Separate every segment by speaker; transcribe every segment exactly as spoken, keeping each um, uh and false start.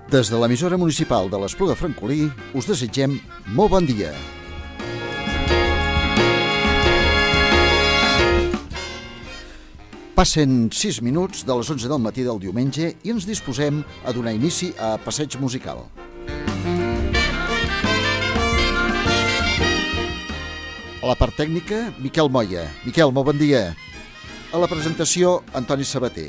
Speaker 1: Des de l'emissora municipal de l'Espluga Francolí us desitgem molt bon dia. Passen sis minuts de les onze del matí del diumenge i ens disposem a donar inici a Passeig Musical. A la part tècnica, Miquel Moya. Miquel, molt bon dia. A la presentació, Antoni Sabater.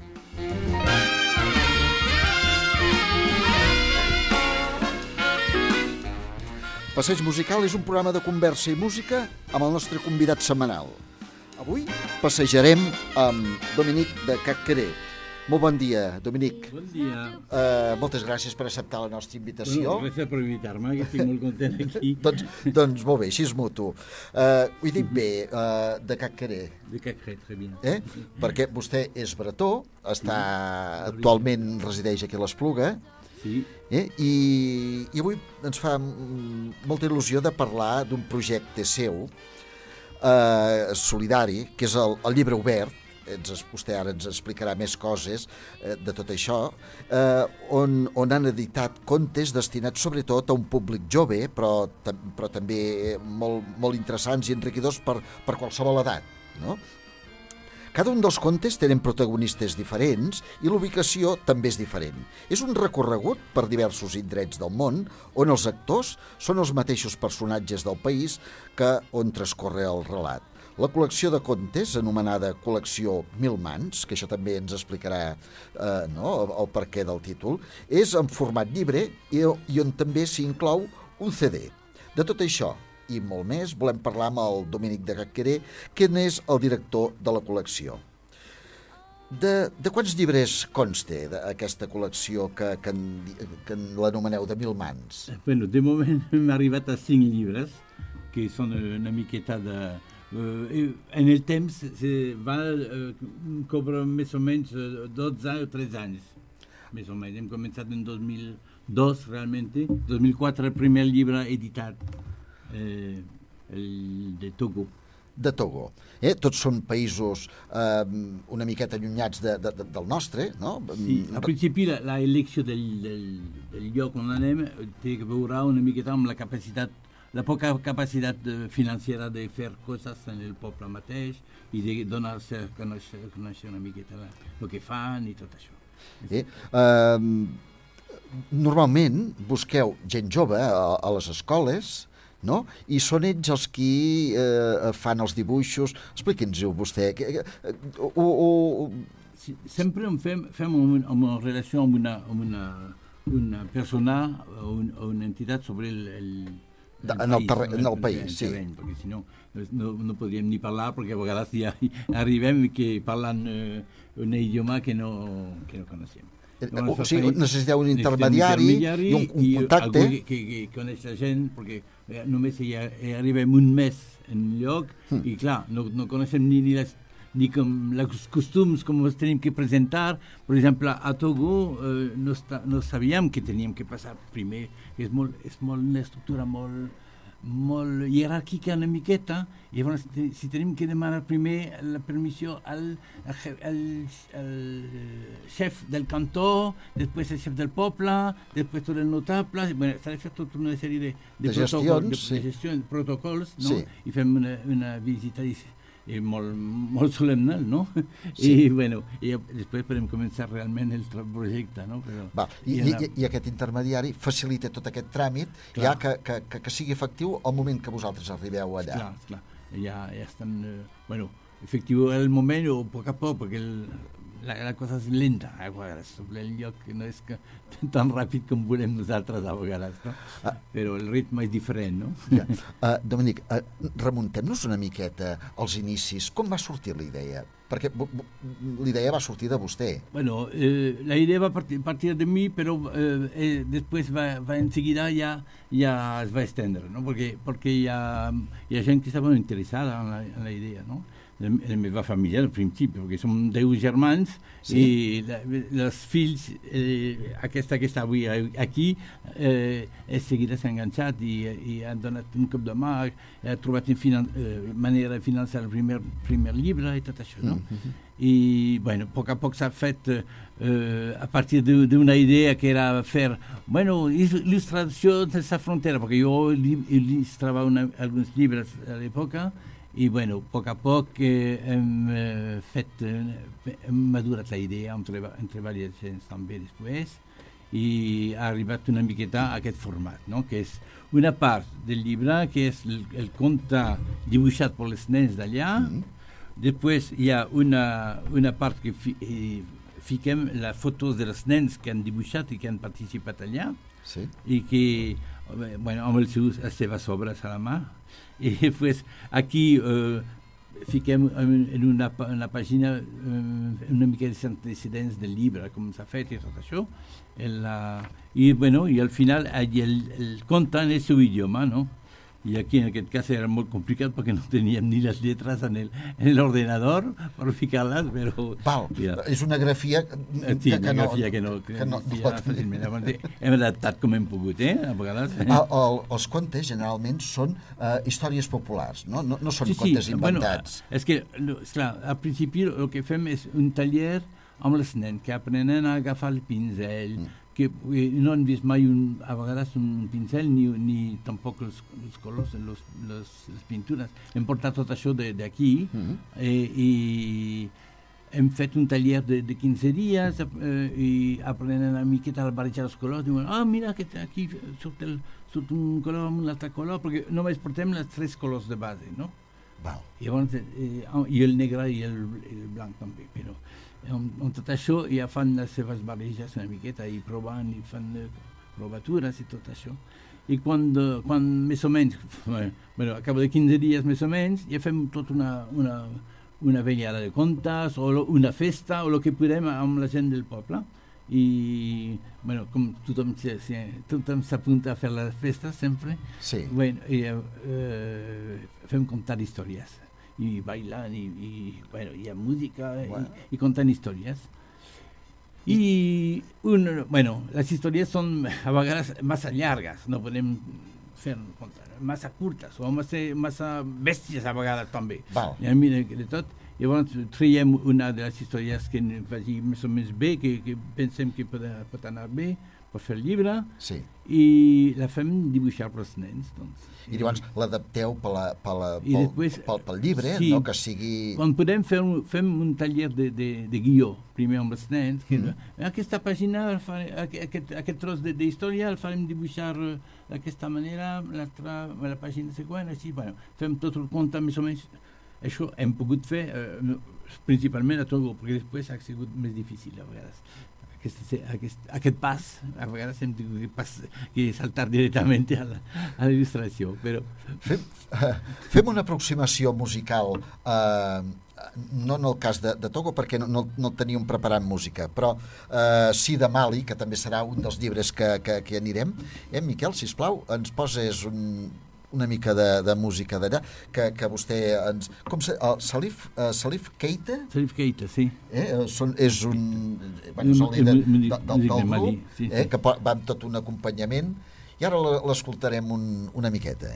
Speaker 1: Passeig Musical és un programa de conversa i música amb el nostre convidat setmanal. Avui passejarem amb Dominic de Cacqueré. Molt bon dia, Dominic.
Speaker 2: Bon dia.
Speaker 1: Uh, moltes gràcies per acceptar la nostra invitació.
Speaker 2: Bueno, gràcies per invitar-me, que estic molt content aquí.
Speaker 1: doncs, doncs molt bé, així és mutu. Uh, ho he dit bé, uh, de Cacqueré.
Speaker 2: De Cacqueré, très bien.
Speaker 1: Eh? Perquè vostè és bretó, està sí, actualment resideix aquí a l'Espluga.
Speaker 2: Sí.
Speaker 1: Eh? I, I avui ens fa molta il·lusió de parlar d'un projecte seu eh, solidari, que és el, el Llibre Obert. Ens, vostè ara ens explicarà més coses eh, de tot això, eh, on, on han editat contes destinats sobretot a un públic jove, però, però també molt, molt interessants i enriquidors per, per qualsevol edat, no? Cada un dels contes tenen protagonistes diferents i l'ubicació també és diferent. És un recorregut per diversos indrets del món on els actors són els mateixos personatges del país que on transcorre el relat. La col·lecció de contes, anomenada Col·lecció Mil Mans, que això també ens explicarà eh, no, el, el perquè del títol, és en format llibre i, i on també s'hi inclou un C D. De tot això i molt més, volem parlar amb el Dominic de Cacqueré, que n'és el director de la col·lecció. De, de quants llibres consta aquesta col·lecció que, que, que l'anomeneu de Mil Mans?
Speaker 2: Bueno, de moment hem arribat a cinc llibres, que són una miqueta de... Uh, en el temps se va uh, cobrar més o menys dotze o tretze anys, més o menys. Hem començat en dos mil dos, realment. dos mil quatre, el primer llibre editat. Eh, el de Togo.
Speaker 1: De Togo. Eh? Tots són països eh, una miqueta allunyats de, de, de, del nostre, no?
Speaker 2: Sí, al principi la, la elecció del, del, del lloc on anem té que veure una miqueta amb la capacitat, la poca capacitat financera de fer coses en el poble mateix i de donar-se a conèixer, a conèixer una miqueta la, el que fan i tot això.
Speaker 1: Eh? Eh, normalment busqueu gent jove a, a les escoles, no? I són ells els qui eh, fan els dibuixos. Expliqui'ns-ho vostè. O, o, o...
Speaker 2: Sí, sempre en fem, fem una, una relació amb una, amb una, una persona o, un, o una entitat sobre el, el, el
Speaker 1: en el,
Speaker 2: país,
Speaker 1: terre, en el país,
Speaker 2: el
Speaker 1: sí.
Speaker 2: terreny, perquè si no, no, no podríem ni parlar, perquè a vegades ja arribem que parlen eh, un idioma que no, que no coneixem.
Speaker 1: No, o sigui, necessiteu un intermediari, intermediari i un, un contacte.
Speaker 2: I algú que, que coneix la gent, perquè només hi, hi arribem un mes en lloc mm. i clar, no, no coneixem ni, ni, les, ni com els costums com els tenim que presentar. Per exemple, a Togo eh, no, esta, no sabíem que teníem que passar primer. És, molt, és molt una estructura molt, molt jeràrquica una miqueta, i llavors si tenim que demanar primer la permissió al, al, al, al chef del cantó, després el chef del poble, després tot el notable, bueno, s'ha de fer tota una sèrie de, de,
Speaker 1: de gestions,
Speaker 2: de,
Speaker 1: sí.
Speaker 2: de gestions, protocols, no?
Speaker 1: Sí.
Speaker 2: I fem una, una visita i molt, molt solemne, no? Sí. I, bueno, i després podem començar realment el projecte, no? Però,
Speaker 1: Va, i, i, i, I aquest intermediari facilita tot aquest tràmit, clar. Ja que, que, que, que sigui efectiu al moment que vosaltres arribeu allà.
Speaker 2: Clar, clar. Ja, ja estan... Eh, bueno, efectiu el moment o a poc a poc, perquè el, la, la cosa és lenta, a vegades, sobre el lloc no és que, tan ràpid com volem nosaltres a vegades, no? Ah. Però el ritme és diferent, no?
Speaker 1: Ja. Uh, Dominic, uh, remuntem-nos una miqueta als inicis. Com va sortir la idea? Perquè l'idea va sortir de vostè.
Speaker 2: Bueno, eh, la idea va partir, partir de mi, però eh, eh, després va, va enseguida ja, ja es va estendre, no? Perquè, perquè hi ha, hi ha gent que estava interessada en la, en la idea, no? la, la meva família al principi, perquè som deu germans, sí. I la, els fills, eh, aquesta que està avui aquí, eh, de seguida s'ha enganxat i, i ha donat un cop de mà, ha trobat una finan eh, manera de finançar el primer, primer llibre i tot això, no? Mm-hmm. I, bueno, a poc a poc s'ha fet eh, a partir d'una idea que era fer, bueno, il·lustració sense frontera, perquè jo il·lustrava una, alguns llibres a l'època, i, bueno, a poc a poc eh, hem eh, fet, eh, hem madurat la idea, hem, treba, hem treballat també després, i ha arribat una miqueta a aquest format, no? Que és una part del llibre, que és el, el conte dibuixat per les nens d'allà. Mm-hmm. Després hi ha una, una part que fi, eh, fiquem les fotos dels nens que han dibuixat i que han participat allà, sí. I que, bueno, amb els seus, les seves obres a la mà. I després aquí eh, fiquem en una, una pàgina eh, una mica de antecedents del llibre, com s'ha fet i tot això. El, uh, i, bueno, i al final el, el conte en el seu idioma, no? I aquí en aquest cas era molt complicat perquè no teníem ni les lletres en l'ordenador per ficar-les, però...
Speaker 1: Val, ja. És una grafia que,
Speaker 2: sí,
Speaker 1: que,
Speaker 2: una
Speaker 1: no...
Speaker 2: grafia que no... Que
Speaker 1: que no,
Speaker 2: no
Speaker 1: no
Speaker 2: fàcilment. Hem adaptat com hem pogut, eh? A vegades. Eh?
Speaker 1: El, el, els contes generalment són uh, històries populars, no? No, no són sí, contes sí, inventats.
Speaker 2: Bueno, és que, esclar, al principi el que fem és un taller amb els nens que aprenen a agafar el pinzell, mm. que no han vist mai un, a vegades un pincel ni, ni tampoc els, els colors, los, les, les pintures. Hem portat tot això d'aquí mm-hmm. eh, i hem fet un taller de, de quinze dies eh, i aprenen una miqueta a barrejar els colors. Diuen, ah, mira, que aquí surt, el, surt un color amb un altre color, perquè només portem els tres colors de base, no?
Speaker 1: Wow.
Speaker 2: I, llavors, eh, i el negre i el, el blanc també, però amb, amb tot això ja fan les seves barreges una miqueta i provant i fan eh, provatures i tot això. I quan, quan més o menys, bueno, a cap de quinze dies més o menys, ja fem tota una, una, una vellada de contes o una festa o el que podem amb la gent del poble. I, bueno, com tothom, si, tothom s'apunta a fer les festes sempre,
Speaker 1: sí.
Speaker 2: Bueno, i, eh, fem contar històries. I bailant, i, i, bueno, hi ha música, bueno. i, i contant històries. I, un, bueno, les històries són a vegades massa llargues, no podem fer massa curtes, o massa, massa bèsties a vegades també.
Speaker 1: Val.
Speaker 2: I a mi de tot, llavors traiem una de les històries que ens faci més o més bé, que, que pensem que pot, pot anar bé, per fer el llibre,
Speaker 1: sí.
Speaker 2: I la fem dibuixar per als nens, doncs.
Speaker 1: I llavors l'adapteu pel, pel, pel, després, pel, pel llibre, sí, no? Que sigui...
Speaker 2: Quan podem fer un, fem un taller de, de, de guió, primer amb els nens, que mm. aquesta pàgina, aquest, aquest tros d'història el farem dibuixar d'aquesta manera, l'altra, la pàgina següent, així, bueno, fem tot el conte més o menys. Això hem pogut fer eh, principalment a Togo, perquè després ha sigut més difícil a vegades. Aquest, aquest, aquest pas, a vegades hem tingut que, que saltar directament a la, a la il·lustració, però...
Speaker 1: Fem, uh, fem una aproximació musical, uh, no en el cas de, de Togo, perquè no, no, no teníem preparat música, però uh, sí de Mali, que també serà un dels llibres que, que, que anirem. Eh, Miquel, sisplau, ens poses un... una mica de, de música d'allà, que, que vostè ens... Com se... Uh, Salif, uh, Salif Keita?
Speaker 2: Salif Keita, sí.
Speaker 1: Eh, són, és un... Bueno, és el líder de, de, del grup, sí, eh, sí. Que va amb tot un acompanyament, i ara l'escoltarem un, una miqueta.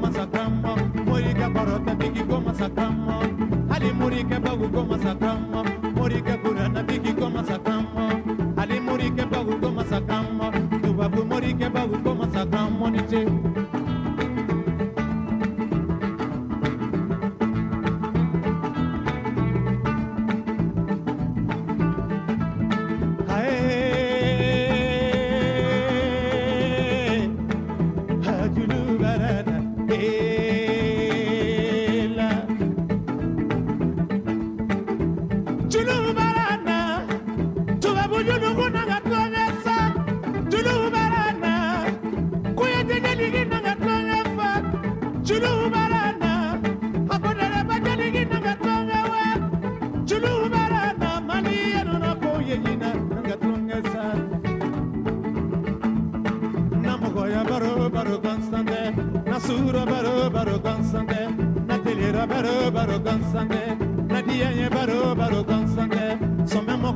Speaker 3: Muri ke bagu ko masakamo, hali muri ke bagu ko masakamo.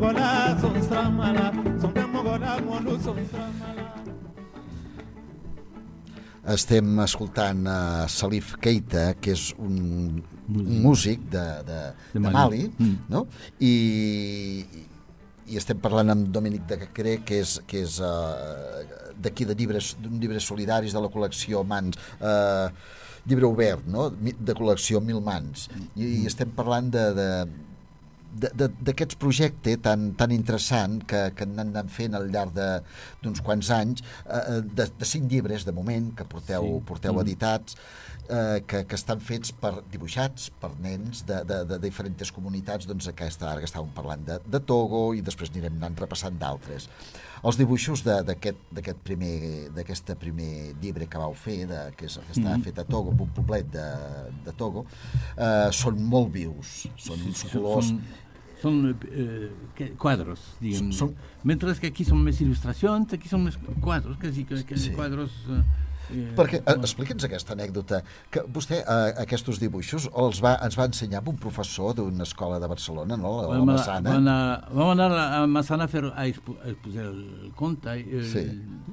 Speaker 1: Estem escoltant a Salif Keita, que és un músic de, de, de Mali, mm. no? I, i estem parlant amb Dominic de Cacré, que és, que és uh, d'aquí de llibres, d'un llibres solidaris de la col·lecció Mans, uh, llibre obert, no? De col·lecció Mil Mans. I, i estem parlant de... de d'aquests projectes tan, tan interessant que, que han anat fent al llarg d'uns quants anys, eh, de, de cinc llibres de moment que porteu, sí. porteu editats, eh, que, que estan fets per dibuixats per nens de, de, de diferents comunitats, doncs aquesta, ara que estàvem parlant de, de Togo, i després anirem anant repassant d'altres. Els dibuixos d'aquest primer, d'aquest primer llibre que vau fer, de, que, és, que està mm. fet a Togo, un poblet de, de Togo, eh, són molt vius, són uns colors...
Speaker 2: Són... Son eh, quadros, diguen. Son... Mentre que aquí són més il·lustracions, aquí són més quadros, quasi que, que sí. quadros...
Speaker 1: Eh, Perquè, eh, explica'ns aquesta anècdota, que vostè eh, aquests dibuixos els va, ens va ensenyar un professor d'una escola de Barcelona, no? La, la Massana.
Speaker 2: Vam anar, vam anar a Massana a, fer, a, expo, a exposar el conte, el, sí.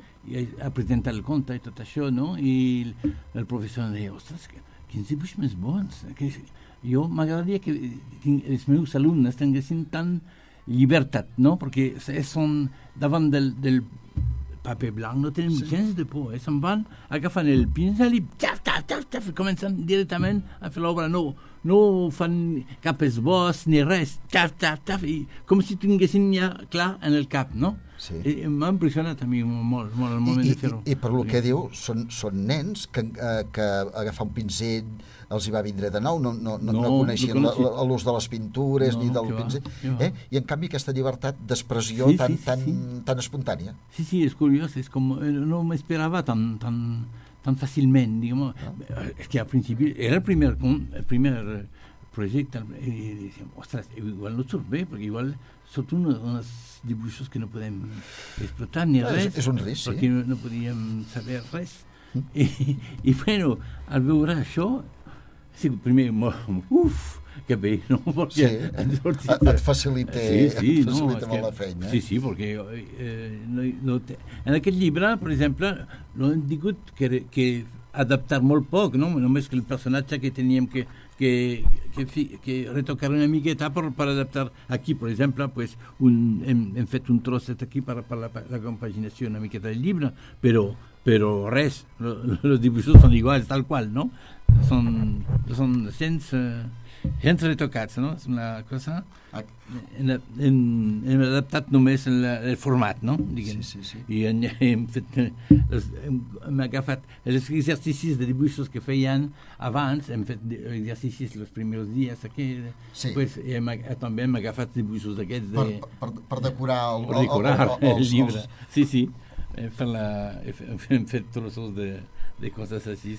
Speaker 2: i a presentar el conte i tot això, no? I el, el professor deia, ostres, quins dibuixos més bons, que... Jo m'agradaria que els meus alumnes tinguessin tant llibertat, no? Perquè són davant del, del paper blanc, no tenen sí. gens de por, eh? Se'n van, agafen el pincel i taf, taf, taf, taf, comencen directament a fer l'obra, no, no fan cap esbós ni res, taf, taf, taf, i com si tinguessin ja clar en el cap, no? Sí. M'ha impressionat a mi molt, molt el moment
Speaker 1: I,
Speaker 2: de fer-ho.
Speaker 1: I, i per lo que diu, són, són nens que, eh, que agafar un pinzell els hi va vindre de nou, no, no, no, no, no coneixien no l'ús de les pintures no, ni del pinzell, eh? I en canvi aquesta llibertat d'expressió sí, tan, sí, sí, tan, sí. tan espontània.
Speaker 2: Sí, sí, és curiós, és com, no m'esperava tan, tan, tan fàcilment, diguem, no. És que al principi era el primer, el primer projecte, i dèiem, ostres, igual no surt bé, perquè igual són uns dibuixos que no podem explotar ni res,
Speaker 1: és, és un risc, sí.
Speaker 2: perquè no, no podíem saber res. Mm. I, I, bueno, al veure això, sí, primer, uf, que bé, no?
Speaker 1: Perquè sí, et, et facilita, sí, sí, et facilita no, molt la feina.
Speaker 2: Sí, sí, perquè eh, no, no te... en aquest llibre, per exemple, no hem tingut que, que adaptar molt poc, no? Només que el personatge que teníem que, que, que, que retocar una miqueta per, per adaptar aquí, per exemple, pues, un, hem, hem fet un trosset aquí per, per la, la compaginació una miqueta del llibre, però, però res, els dibuixos són iguals, tal qual, no? Són, són sense, sense retocats, no? És una cosa... Hem, hem, hem adaptat només el, el format, no? Diguem. Sí, sí, sí. I hem, hem fet... Hem, hem agafat els exercicis de dibuixos que feien abans, hem fet exercicis els primers dies aquí, sí. Pues hem, també hem agafat dibuixos d'aquests de...
Speaker 1: Per, per, per decorar el,
Speaker 2: per decorar el, el, el, el llibre.
Speaker 1: Els...
Speaker 2: Sí, sí. Hem fet, la, hem fet trossos de, de coses així...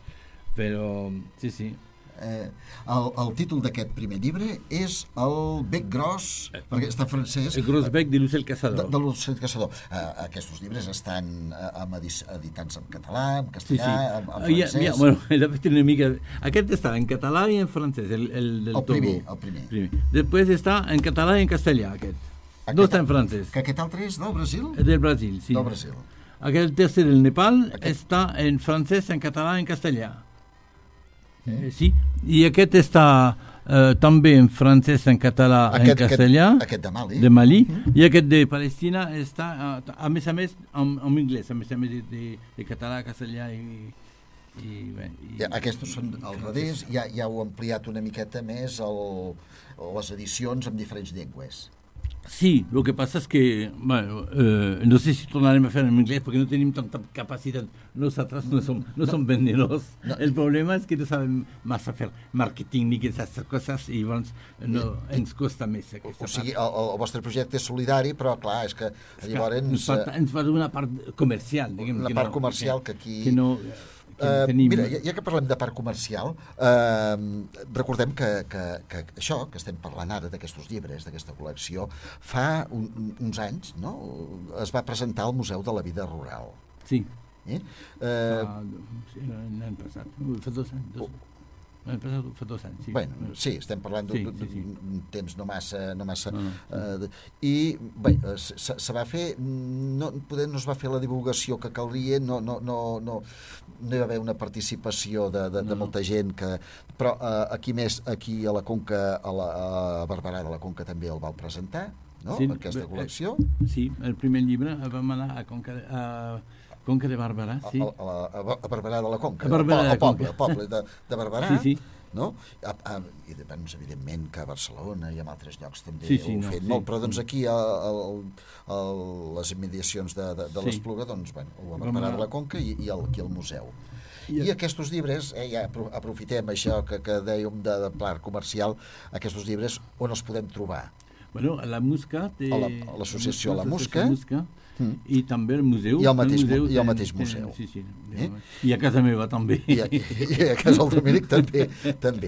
Speaker 2: Però, sí, sí.
Speaker 1: Eh, el, el títol d'aquest primer llibre és El bec gros, perquè està en francès...
Speaker 2: El gros bec de l'ocell caçador.
Speaker 1: De, de l'ocell caçador. Eh, aquests llibres estan eh, editats en català, en castellà, sí, sí. En, en francès... Ja, ja,
Speaker 2: bueno, he fet una mica... Aquest està en català i en francès, el, el del
Speaker 1: el primer,
Speaker 2: Togo.
Speaker 1: El primer.
Speaker 2: primer. Després està en català i en castellà, aquest. aquest no està en francès.
Speaker 1: Que aquest altre és del Brasil?
Speaker 2: Del Brasil, sí.
Speaker 1: Del Brasil.
Speaker 2: Aquest tercer del Nepal aquest... està en francès, en català i en castellà. Eh, sí, i aquest està eh, també en francès, en català, aquest, en castellà,
Speaker 1: aquest, aquest de Mali,
Speaker 2: de Mali mm-hmm. i aquest de Palestina està, a, a més a més, en, en anglès, a més a més de, de, de català, castellà i... i, bé, i
Speaker 1: ja, aquests són al revés, ja, ja heu ampliat una miqueta més el, les edicions en diferents llengües.
Speaker 2: Sí, lo que pasa es que, bueno, eh, no sé si tornaremos a hacer en inglés porque no tenemos tanta capacidad. Nosotros no somos, no son venderos. No. El problema es que no saben más hacer marketing ni que esas cosas i llavors no, I, ens costa més aquesta
Speaker 1: o sigui, el, el vostre projecte és solidari, però clar, és que llavors...
Speaker 2: Ens fa, ens fa una part comercial, diguem.
Speaker 1: Una part no, comercial que aquí...
Speaker 2: Que no...
Speaker 1: Uh, mira, ja, ja que parlem de part comercial, uh, recordem que, que, que això que estem parlant ara d'aquests llibres, d'aquesta col·lecció, fa un, uns anys, no? Es va presentar al Museu de la Vida Rural.
Speaker 2: Sí.
Speaker 1: Eh? Uh,
Speaker 2: fa, sí, l'any passat, fa dos anys. Dos. L'any passat fa dos anys, sí.
Speaker 1: Bueno, sí, estem parlant d'un
Speaker 2: sí, sí, sí.
Speaker 1: temps no massa... No massa
Speaker 2: no, no.
Speaker 1: Uh, I, bé, se, se va fer... No, poder no es va fer la divulgació que caldria, no, no, no, no, no hi va haver una participació de, de, de
Speaker 2: No.
Speaker 1: molta gent, que, però uh, aquí més, aquí a la Conca, a, la, a Barberà de la Conca també el vau presentar, no?
Speaker 2: Sí,
Speaker 1: Aquesta col·lecció.
Speaker 2: Eh, sí, el primer llibre vam anar a Conca... A... Conca de Barberà, sí.
Speaker 1: A, a, a, a Barberà de la Conca,
Speaker 2: a Barberà
Speaker 1: el,
Speaker 2: de
Speaker 1: poble,
Speaker 2: Conca.
Speaker 1: el poble de, de Barberà,
Speaker 2: sí, sí.
Speaker 1: no? A, a, I doncs, evidentment que a Barcelona i a altres llocs també
Speaker 2: sí, sí,
Speaker 1: ho
Speaker 2: no,
Speaker 1: fet
Speaker 2: sí.
Speaker 1: molt, però doncs aquí a, a, a, a les immediacions de, de, de
Speaker 2: sí.
Speaker 1: l'Espluga, doncs, bueno, a Barberà de la Conca i, i el, aquí al museu.
Speaker 2: I,
Speaker 1: I aquests llibres, eh, ja aprofitem això que, que dèiem de, de pla comercial, aquests llibres on els podem trobar?
Speaker 2: Bueno, a la Musca té...
Speaker 1: A l'associació la, a la Musca.
Speaker 2: Musca mm. I també el museu.
Speaker 1: I el mateix,
Speaker 2: el museu,
Speaker 1: i el mateix ten, museu.
Speaker 2: Sí, sí. Eh? I a casa meva també.
Speaker 1: I a, i a casa del Domènec també. també.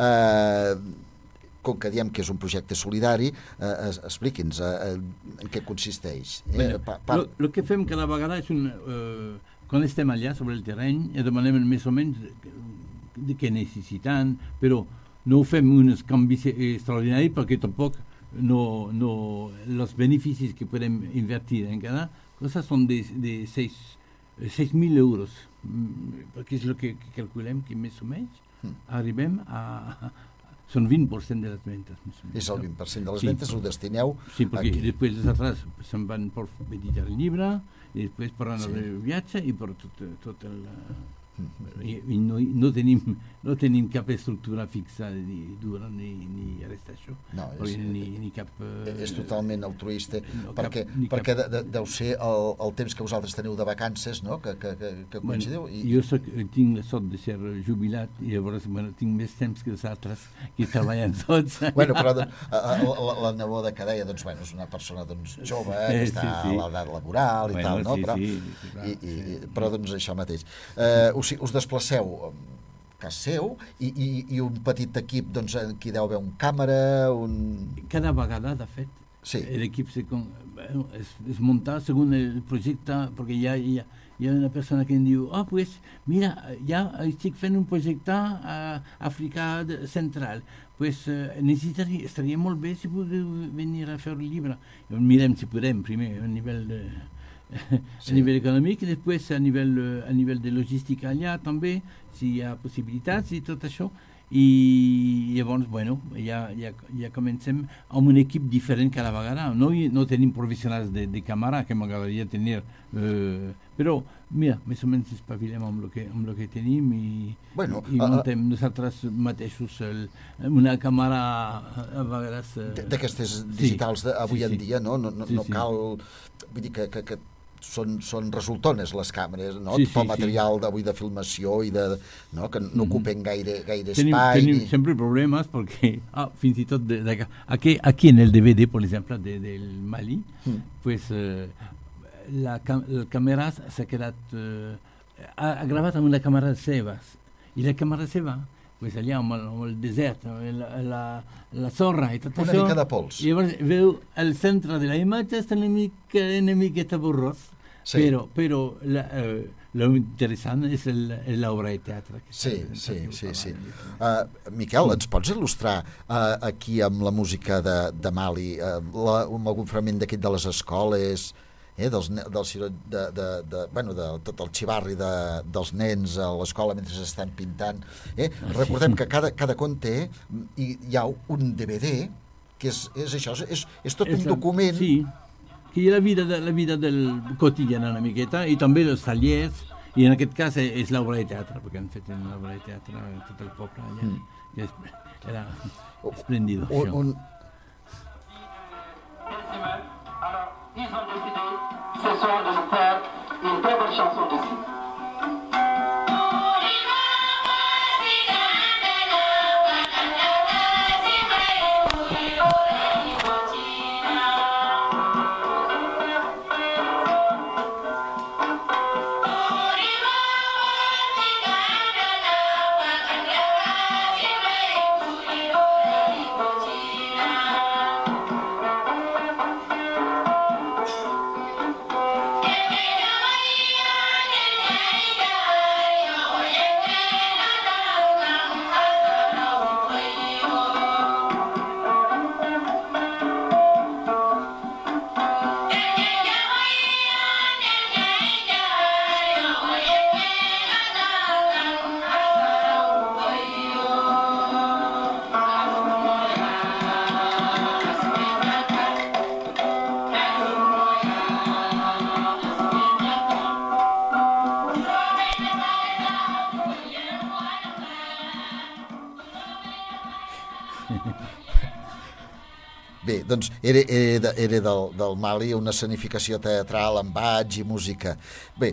Speaker 1: Uh, com que diem que és un projecte solidari, uh, expliqui'ns uh, en què consisteix. Eh?
Speaker 2: Bueno,
Speaker 1: pa, pa...
Speaker 2: lo, lo que fem cada vegada és un... Uh, quan estem allà sobre el terreny, demanem més o menys de què necessitan, però no fem uns canvis extraordinaris perquè tampoc no, no, los beneficis que podem invertir en cada cosa són de, de seis mil euros, perquè és el que, que calculem que més o menys mm. arribem a... Són vint per cent de les ventes.
Speaker 1: És el vint per cent de les
Speaker 2: sí.
Speaker 1: ventes, ho destineu
Speaker 2: sí, perquè
Speaker 1: aquí.
Speaker 2: Després els altres se'n van per editar el llibre, i després per anar sí. al viatge i per tot, tot el... I, i no, no, tenim, no tenim cap estructura fixa ni dura ni, ni res d'això.
Speaker 1: No, és,
Speaker 2: ni, ni cap, uh,
Speaker 1: és totalment altruista,
Speaker 2: no,
Speaker 1: perquè,
Speaker 2: cap,
Speaker 1: perquè
Speaker 2: cap...
Speaker 1: de, de, deu ser el, el temps que vosaltres teniu de vacances, no? que, que, que, que coincideu.
Speaker 2: Bueno, i... Jo soc, tinc la sort de ser jubilat i llavors bueno, tinc més temps que els altres que treballen tots.
Speaker 1: Bueno, però doncs, la, la neboda que deia doncs, bueno, és una persona doncs, jove, eh, que està sí, sí. a l'edat laboral i
Speaker 2: bueno,
Speaker 1: tal, no?
Speaker 2: Sí,
Speaker 1: però,
Speaker 2: sí, sí, clar,
Speaker 1: i, i,
Speaker 2: sí.
Speaker 1: però doncs això mateix. Eh, us, us desplaceu a cas seu i, i, i un petit equip doncs, en qui deu haver un càmera, un...
Speaker 2: Cada vegada, de fet,
Speaker 1: sí.
Speaker 2: l'equip se con... bueno, es, es munta según el projecte, perquè hi ha, hi ha, hi ha una persona que em diu oh, pues, mira, ja estic fent un projecte a Àfrica Central, pues uh, necessitaria, estaria molt bé si podeu venir a fer el llibre. Mirem si podem, primer, a nivell de... Sí. A nivell econòmic i després a nivell, a nivell de logística allà també, si hi ha possibilitats i tot això, i llavors, bueno, ja, ja, ja comencem amb un equip diferent cada vegada. No, no tenim professionals de, de càmera, que m'agradaria tenir, eh, però, mira, més o menys espavilem amb el que, amb el que tenim i,
Speaker 1: bueno,
Speaker 2: i muntem uh, nosaltres mateixos el, una càmera a vegades... Uh,
Speaker 1: d'aquestes digitals
Speaker 2: sí,
Speaker 1: d'avui
Speaker 2: sí,
Speaker 1: en
Speaker 2: sí.
Speaker 1: dia, no? No, no,
Speaker 2: sí,
Speaker 1: no cal... Vull dir que... que, que són, són resultones les càmeres, no?
Speaker 2: Sí,
Speaker 1: Tot el
Speaker 2: sí,
Speaker 1: material
Speaker 2: sí.
Speaker 1: d'avui de filmació i de, no? Que no ocupen gaire, gaire
Speaker 2: tenim,
Speaker 1: espai.
Speaker 2: Tenim
Speaker 1: ni...
Speaker 2: sempre problemes perquè, ah, fins i tot de, de, aquí, aquí en el D V D, per exemple, de, del Mali, mm. pues eh, la, la càmera s'ha quedat eh, ha, ha gravat amb una càmera seva i la càmera seva pues allà amb el, amb el desert, la, la, la sorra i tot
Speaker 1: una
Speaker 2: això.
Speaker 1: Una mica de pols.
Speaker 2: I llavors veu el centre de la imatge està una mica, una miqueta borrós, sí. però, però la, eh, lo interessant és l'obra de teatre. Que
Speaker 1: sí, sí, sí, sí. Uh, Miquel, ens pots il·lustrar uh, aquí amb la música de, de Mali, uh, la, amb algun fragment d'aquest de les escoles... Eh, dels, dels, de, de, de, bueno, de tot el xivarri de, dels nens a l'escola mentre s'estan pintant. Eh? Recordem que cada, cada conte hi, hi ha un D V D que és, és això, és, és tot un document.
Speaker 2: Sí, que hi ha la vida, de, la vida del quotidiana una miqueta i també els tallers, i en aquest cas és l'obra de teatre, perquè han fet una obra de teatre a tot el poble allà. Mm. Que és, era esplèndido,
Speaker 1: un,
Speaker 2: això.
Speaker 1: Un...
Speaker 3: Ils ont décidé ce soir de nous faire une très belle chanson de Zik.
Speaker 1: Bé, doncs era, era, de, era del, del Mali una escenificació teatral amb balls i música. Bé,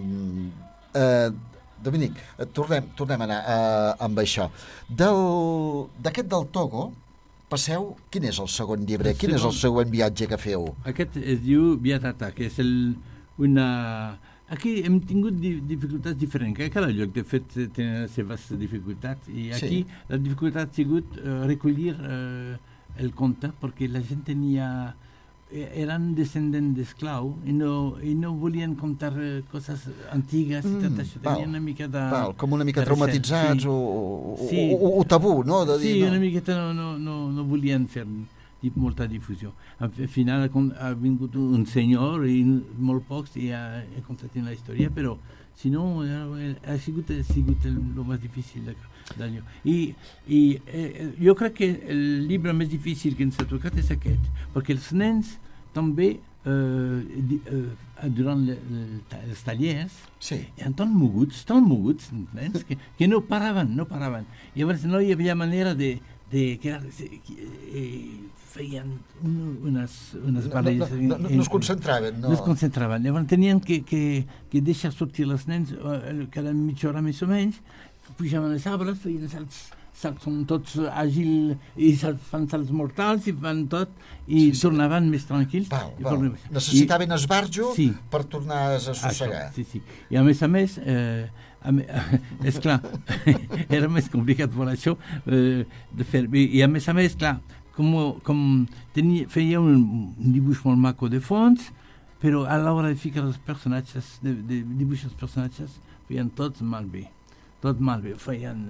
Speaker 1: eh, Dominic, tornem, tornem a anar eh, amb això. Del, d'aquest del Togo, passeu, quin és el segon llibre? El quin segon... és el següent viatge que feu?
Speaker 2: Aquest es diu Biatata, que és el, una... Aquí hem tingut di- dificultats diferents, que cada lloc de fet té les seves dificultats, i aquí sí. La dificultat ha sigut uh, recollir uh, el conte, perquè la gent tenia, eren descendents d'esclau i no, i no volien contar uh, coses antigues mm, i tot això, tenien una mica de...
Speaker 1: Val, com una mica traumatitzats sí. o, o,
Speaker 2: sí.
Speaker 1: o, o tabú, no? De dir,
Speaker 2: sí,
Speaker 1: no.
Speaker 2: una miqueta no, no, no, no volien fer molta difusió. Al final ha vingut un senyor i molt pocs i ha, ha contat la història, però si no ha sigut, ha sigut el, el més difícil d'allò. I, i eh, jo crec que el llibre més difícil que ens ha tocat és aquest, perquè els nens també eh, eh, durant le, le, els tallers
Speaker 1: sí.
Speaker 2: eren tan moguts, tan moguts, nens, que, que no paraven, no paraven. Llavors no hi havia manera de, de que, eh, feien unes, unes baralles...
Speaker 1: No, no, no, no es concentraven, no?
Speaker 2: No es concentraven. Llavors tenien que, que, que deixar sortir els nens cada mitja hora més o menys, pujaven els arbres, feien salts, salts són tots àgils i salts, fan salts mortals i fan tot i sí, sí. tornaven més tranquils.
Speaker 1: Val, val. Necessitaven I, esbarjo sí. per tornar a assossegar.
Speaker 2: Això, sí, sí. I a més a més... Eh, és clar, era més complicat per això eh, de fer. I a més a més, clar, com, com tenia, feia un, un dibuix molt maco de fons, però a l'hora de ficar els personatges, de, de dibuixar els personatges, feien tots malbé, tot malbé, feien,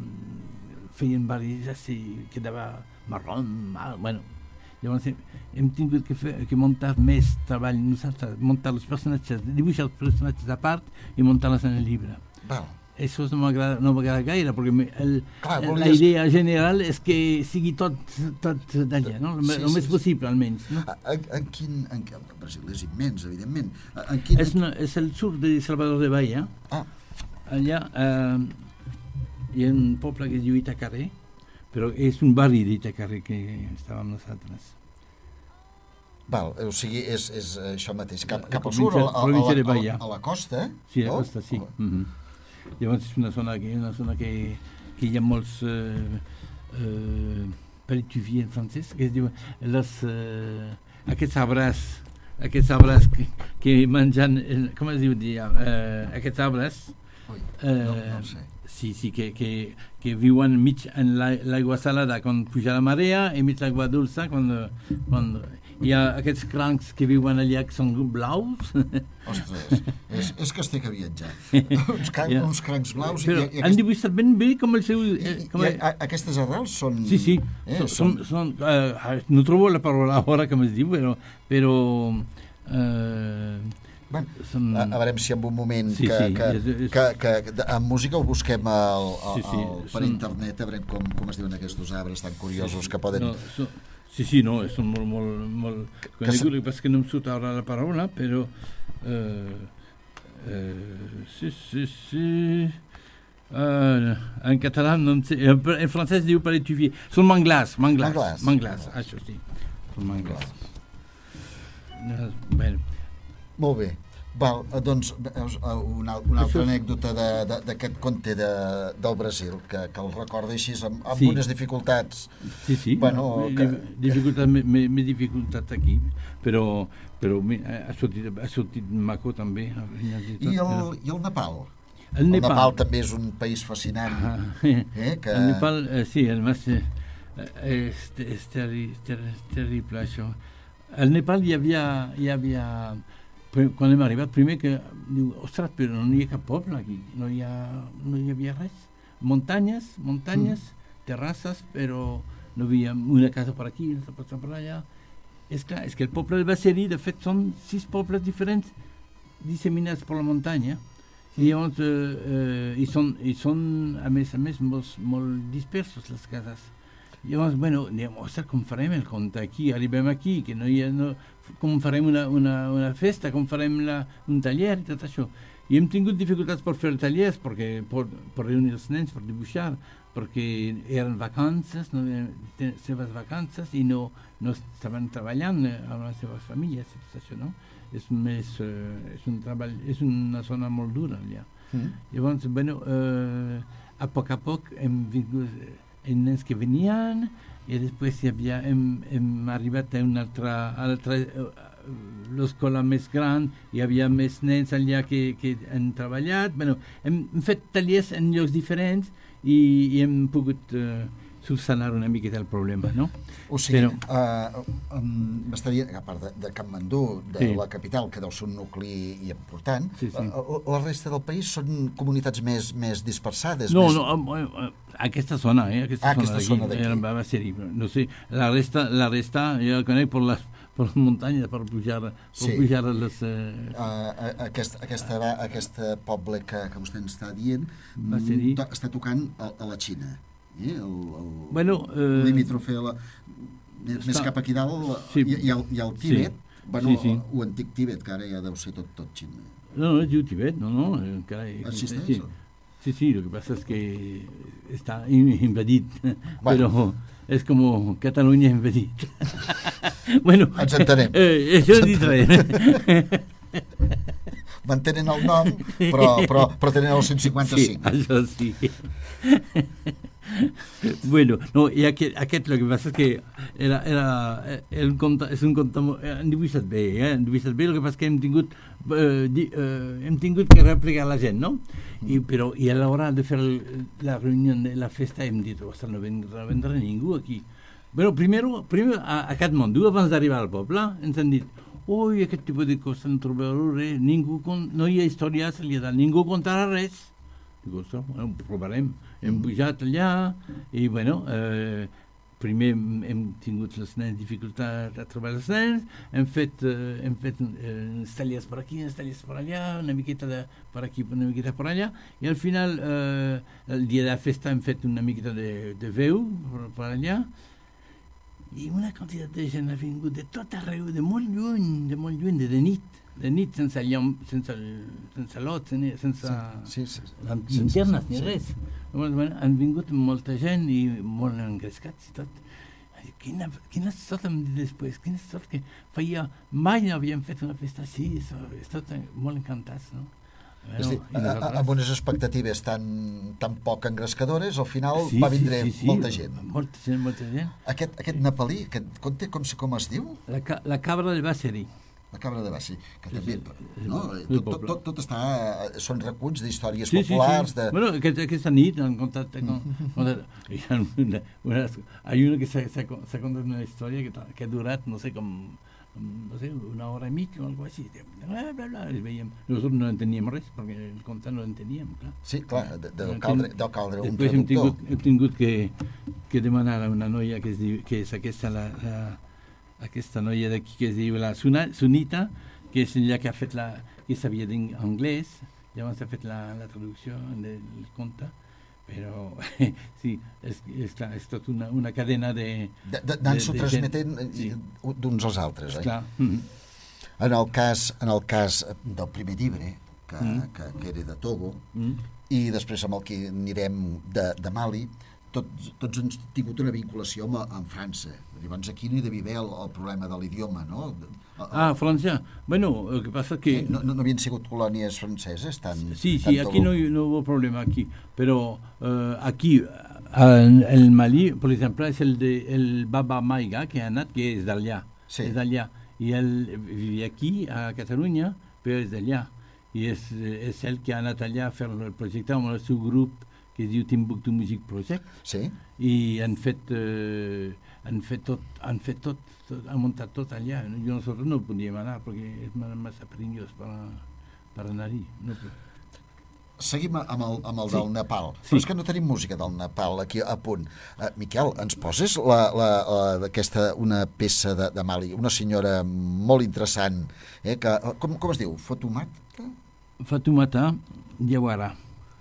Speaker 2: feien barreges i quedava marró, mal, bueno. Llavors hem tingut que, fer, que muntar més treball nosaltres, muntar els personatges, dibuixar els personatges a part i muntar-les en el llibre.
Speaker 1: Val.
Speaker 2: Això no m'agrada, no m'agrada gaire, perquè el,
Speaker 1: Clar,
Speaker 2: el,
Speaker 1: volies...
Speaker 2: la idea general és que sigui tot, tot d'allà, no? El, sí, el sí, més sí. possible, almenys. No?
Speaker 1: En, en quin... En, el Brasil és immens, evidentment. En quin...
Speaker 2: és, una, és el sud de Salvador de Bahia.
Speaker 1: Ah.
Speaker 2: Allà eh, hi ha un poble que es diu Itacaré, però és un barri d'Itacaré que estàvem nosaltres.
Speaker 1: Val, o sigui, és, és això mateix, cap, cap al sud, a, a, a, a, a la costa,
Speaker 2: sí, a la
Speaker 1: no?
Speaker 2: costa, sí. Oh. Mm-hmm. Llavors és una zona que, una zona que, que hi ha molts eh, eh, palettuviers en francès, que es diuen les, eh, aquests arbres, aquests arbres que, que mengen, el, com es diu, eh, aquests arbres,
Speaker 1: Ui,
Speaker 2: eh,
Speaker 1: no, no ho sé.
Speaker 2: Sí, sí, que, que, que viuen mig en l'aigua salada quan puja la marea i mig l'aigua dolça quan, quan hi ha aquests crancs que viuen allà que són blaus.
Speaker 1: Ostres, és, és que estic a viatjar. uns, can, yeah. uns crancs blaus.
Speaker 2: Però
Speaker 1: i, i
Speaker 2: han
Speaker 1: aquest...
Speaker 2: dibuixat ben bé com el seu...
Speaker 1: I,
Speaker 2: com
Speaker 1: i,
Speaker 2: el...
Speaker 1: a, aquestes arrels són...
Speaker 2: Sí, sí,
Speaker 1: eh,
Speaker 2: són... són, són uh, no trobo la paraula ara com es diu, però... però uh,
Speaker 1: Bueno, són... a, a veure si en un moment
Speaker 2: sí,
Speaker 1: que,
Speaker 2: sí,
Speaker 1: que,
Speaker 2: és, és...
Speaker 1: que, que, que en música ho busquem al, al,
Speaker 2: sí, sí,
Speaker 1: al, per
Speaker 2: són...
Speaker 1: internet, a veure com, com es diuen aquests arbres tan curiosos sí, sí. que poden...
Speaker 2: No, so... Sí, sí, no, són molt, molt, molt... Que, que, el que passa que no em surt ara la paraula, però... Eh, eh, sí, sí, sí... Uh, en català no em sé... En francès diu palettuvier. Són manglars, manglars, manglars, manglars, això sí. Són manglars. Uh, bueno.
Speaker 1: Molt bé. Val, doncs una, una altra anècdota d'aquest conte de, del Brasil, que, que el recorda així amb, amb sí. unes dificultats.
Speaker 2: Sí, sí,
Speaker 1: bueno, que...
Speaker 2: dificultat, més dificultat aquí, però, però ha, sortit, ha sortit maco també.
Speaker 1: I el, i el Nepal?
Speaker 2: El,
Speaker 1: el
Speaker 2: Nepal.
Speaker 1: Nepal també és un país fascinant. Ah, eh, que...
Speaker 2: El Nepal, eh, sí, el més, eh, és, és, terri, ter, terrible això. Al Nepal hi havia... Hi havia quan hem arribat, primer que diu, ostres, però no hi ha cap poble aquí, no hi, ha, no hi havia res. Muntanyes, muntanyes, mm. terrasses, però no hi havia una casa per aquí, una casa per allà. És clar, és que el poble de Basserí, de fet, són sis pobles diferents disseminats per la muntanya. I llavors, eh, eh, i, són, i són, a més a més, molt, molt dispersos les cases. Llavors, bueno, diem, ostres, com farem el conte aquí? Arribem aquí, que no hi ha... No, com farem una, una, una festa, com farem la, un taller i tot això. I hem tingut dificultats per fer tallers, perquè per, per reunir els nens, per dibuixar, perquè eren vacances, no, les seves vacances, i no, no estaven treballant amb les seves famílies, això, no? És, més, eh, és, un treball, és una zona molt dura allà. Mm. Llavors, bueno, eh, a poc a poc hem vingut els nens que venien, i després hi havia, hem, hem arribat a una altra, altra l'escola més gran, hi havia més nens allà que, que han treballat. Bueno, hem, hem fet tallers en llocs diferents i, i hem pogut uh, subsanar una miqueta el problema, no?
Speaker 1: O sigui,
Speaker 2: Però,
Speaker 1: uh, um, m'estaria, a part de, de Katmandú, de
Speaker 2: sí.
Speaker 1: la capital, que deu ser un nucli important,
Speaker 2: sí, sí.
Speaker 1: Uh, la resta del país són comunitats més, més dispersades?
Speaker 2: No,
Speaker 1: més...
Speaker 2: no, uh, uh, aquesta zona, eh? Aquesta
Speaker 1: ah, aquesta zona d'aquí.
Speaker 2: Va, va ser, no sé, la resta, la resta jo la conec per les per les muntanyes, per pujar, per
Speaker 1: sí.
Speaker 2: pujar a les... Uh...
Speaker 1: Uh, aquest, aquesta, aquest poble que, que vostè ens està dient
Speaker 2: to,
Speaker 1: està tocant a, a la Xina. Eh? El, el,
Speaker 2: bueno, uh...
Speaker 1: limítrofe la, més està... cap aquí dalt sí. hi, hi, ha, hi ha el Tibet, sí. bueno, sí, sí. o antic Tibet, que ara ja deu ser tot, tot Xina.
Speaker 2: No, no, es diu Tibet, no, no. Carai,
Speaker 1: Existeix?
Speaker 2: Sí. sí, sí, lo que pasa es que está invadit, bueno. Pero es como Cataluña invadit. Bueno,
Speaker 1: ens entenem.
Speaker 2: Eh, això és diferent.
Speaker 1: Mantenen el nom, però, però, però tenen el cent cinquanta-cinc.
Speaker 2: Sí, això sí. Bueno, no, i aquest, aquest el que passa és que era, era, era un conte, és un conte, hem dibuixat bé, eh? Hem dibuixat bé, el que passa que hem tingut, eh, di, eh, hem tingut que replicar la gent, no? I, però, i a l'hora de fer la reunió de la festa hem dit, ostres, no vendrà, vendrà ningú aquí. Bueno, primero, primer, a, a Katmandú, abans d'arribar al poble, ens han dit, ui, aquest tipus de coses no trobareu res, ningú, no hi ha històries, ningú contarà res. Dic, ostres, bueno, ho provarem. Hem pujat allà i, bueno, eh, primer hem tingut les nens dificultat a trobar els nens, hem fet, eh, hem fet eh, uns tallers per aquí, uns tallers per allà, una miqueta de, per aquí, una miqueta per allà, i al final, eh, el dia de la festa hem fet una miqueta de, de veu per, per allà, i una quantitat de gent ha vingut de tot arreu, de molt lluny, de molt lluny, de, de nit, de nit sense llum, sense, sense lot, sense
Speaker 1: sí, sí, sí.
Speaker 2: linternes ni res. Bueno, han vingut molta gent i molt engrescats i tot. Quina, quina sort em dit després, quina sort que feia, mai no havíem fet una festa així, estan molt encantats, no?
Speaker 1: Bueno, dir, nosaltres... amb unes expectatives tan, tan poc engrescadores, al final
Speaker 2: sí,
Speaker 1: va vindre
Speaker 2: sí, sí, sí.
Speaker 1: molta gent.
Speaker 2: Molta gent, molta gent.
Speaker 1: Aquest, aquest nepalí, aquest conte, com, com es diu?
Speaker 2: La, la cabra de Basseri.
Speaker 1: La cabra de Bassi, que sí, també,
Speaker 2: sí,
Speaker 1: no? Tot, tot, tot, tot està, són reculls d'històries
Speaker 2: sí,
Speaker 1: populars.
Speaker 2: Sí, sí.
Speaker 1: De...
Speaker 2: Bueno, aquest, aquesta nit han contat, con, con, hi ha una, una, hay una que s'ha contat una història que, que ha durat, no sé, com, no sé, una hora i mitja o alguna cosa així. Bla, bla, bla, i veiem. Nosaltres no enteníem res, perquè el conte no l'enteníem, clar.
Speaker 1: Sí, clar, de, de, caldre, de caldre un
Speaker 2: Després
Speaker 1: traductor.
Speaker 2: Hem tingut, hem tingut que, que demanar a una noia que, es diu, que és aquesta, la, la aquesta noia d'aquí que es diu la Sunita, que és ella que ha fet la, que sabia d'anglès, llavors ha fet la, la traducció del conte, però sí, és, és, clar, és tot una, una cadena de...
Speaker 1: D'anant-s'ho transmetent sí. d'uns als altres, eh?
Speaker 2: Clar. Mm-hmm.
Speaker 1: En el cas, en el cas del primer llibre, que, mm. que, que era de Togo, mm. i després amb el que anirem de, de Mali, tots, tots han tingut una vinculació amb, amb França. Llavors aquí no hi devia haver el, el problema de l'idioma, no?
Speaker 2: Ah, França. Bueno, el que passa que...
Speaker 1: No, no, no havien sigut colònies franceses tan...
Speaker 2: Sí, sí, aquí no, no hubo problema aquí, però eh, aquí, en el Mali, per exemple, és el, de, el Baba Maiga, que ha anat, que és d'allà,
Speaker 1: sí.
Speaker 2: és d'allà, i ell vivia aquí, a Catalunya, però és d'allà, i és, és ell que ha anat allà a fer el projecte amb el seu grup, que es diu Timbuktu Music Project,
Speaker 1: sí.
Speaker 2: i han fet, eh, han fet tot, han fet tot, tot, han muntat tot allà. Jo nosaltres no podíem anar perquè és massa perillós per, per anar-hi. No.
Speaker 1: Seguim amb el, amb el
Speaker 2: sí.
Speaker 1: del Nepal,
Speaker 2: sí.
Speaker 1: però és que no tenim música del Nepal aquí a punt. Uh, Miquel, ens poses la, la, la, aquesta, una peça de, de Mali, una senyora molt interessant, eh, que, com, com es diu? Fatoumata?
Speaker 2: Fatoumata Diawara.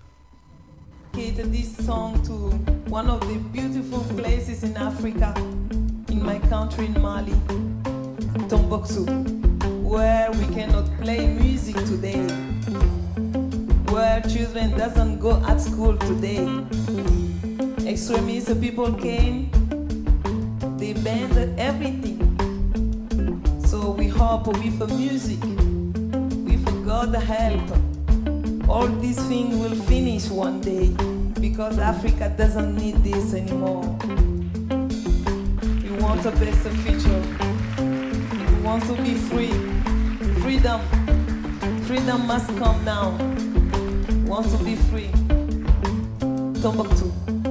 Speaker 4: Dedicated this song to one of the beautiful places in Africa, in my country in Mali, Tombouctou, where we cannot play music today, where children doesn't go at school today. extremist people came, they banned everything. So we hope with the music, with God's help, all these things will finish one day, because Africa doesn't need this anymore. We want a better future. We want to be free. Freedom. Freedom must come now. We want to be free. Tombouctou.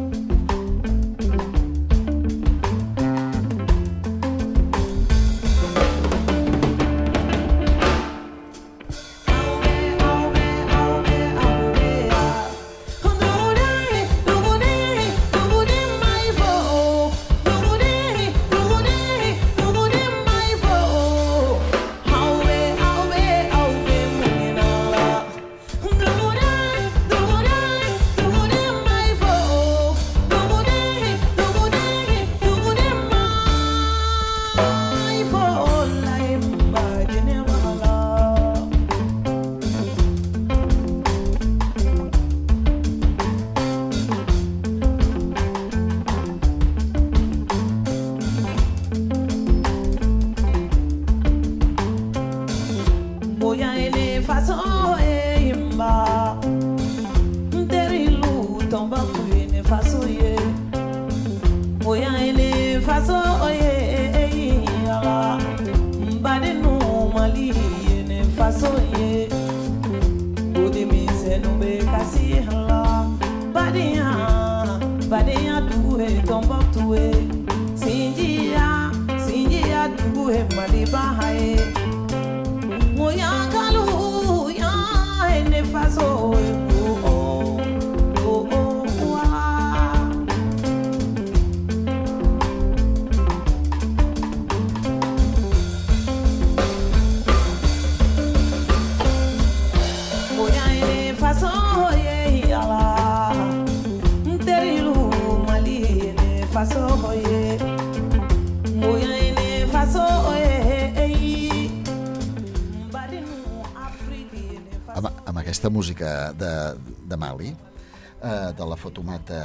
Speaker 1: Aquesta música de, de Mali, eh, de la Fatoumata,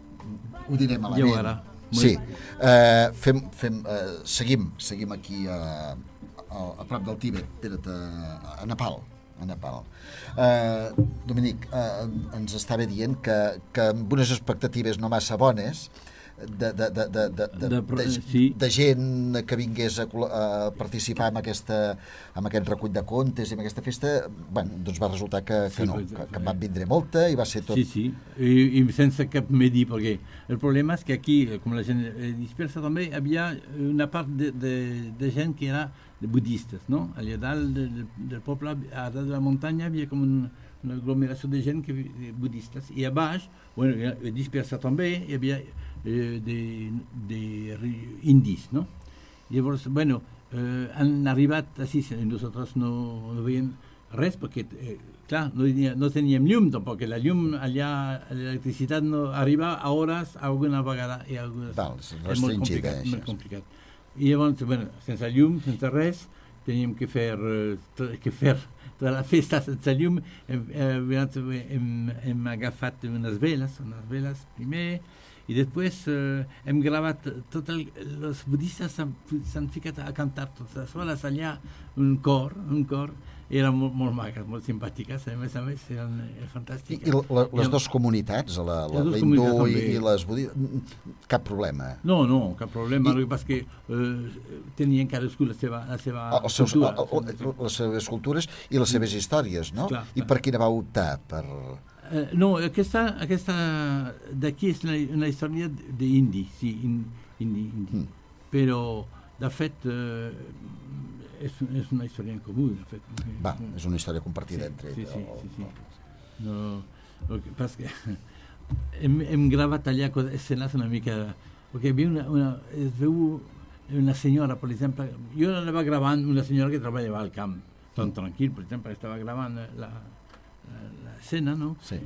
Speaker 1: ho diré malament. Sí, eh, fem, fem, eh, seguim, seguim aquí a, a, a prop del Tíbet, a, a Nepal. A Nepal. Eh, Dominic, eh, ens estava dient que, que amb unes expectatives no massa bones, de, de, de, de, de, de, de, de, sí. de gent que vingués a, a participar en, aquesta, en aquest recull de contes i en aquesta festa, bueno, doncs va resultar que, que sí, no, que, que en van vindre molta i va ser tot...
Speaker 2: Sí, sí, i, i sense cap medi, perquè el problema és que aquí, com la gent dispersa també, hi havia una part de, de, de gent que era de budistes, no? Allà dalt del, del poble, a dalt de la muntanya, hi havia com un, una aglomeració de gent que, de budistes, i a baix, bueno, dispersa també, hi havia eh, de, de indis, no? Llavors, bueno, eh, han arribat així, nosaltres no, no veiem res, perquè, eh, clar, no, no teníem llum tampoc, la llum allà, l'electricitat no arriba a hores alguna vegada, i algunes,
Speaker 1: Val,
Speaker 2: és molt complicat, molt complicat. I llavors, bueno, sense llum, sense res, teníem que fer, eh, que fer tota la festa sense llum. Hem, hem, hem agafat unes veles, unes veles primer, i després eh, hem gravat tot el, els budistes s'han ficat a cantar totes soles allà, un cor, un cor, eren molt, molt maques, molt simpàtiques, a més a més eren fantàstiques.
Speaker 1: I, i la, les dues comunitats, la, la, la hindú i, i les budistes, cap problema?
Speaker 2: No, no, cap problema, I, el que passa que eh, tenien cadascú la seva, la seva
Speaker 1: els seus, cultura. El, el, les seves cultures i les seves històries, no? Clar, I clar. Per quina va optar? Per...
Speaker 2: Uh, no, aquesta, aquesta d'aquí és una, una història d'indi, sí, indi, indi. Mm. Però, de fet, uh, és, és una història en comú, de fet.
Speaker 1: Va, és una història compartida
Speaker 2: sí,
Speaker 1: entre
Speaker 2: sí, sí,
Speaker 1: el,
Speaker 2: sí, sí. No, el que passa que hem, hem gravat allà escenes una mica, perquè hi havia una, una, es veu una senyora, per exemple, jo anava gravant una senyora que treballava al camp, tan tranquil, per exemple, estava gravant la, la, la escena, no?
Speaker 1: Sí.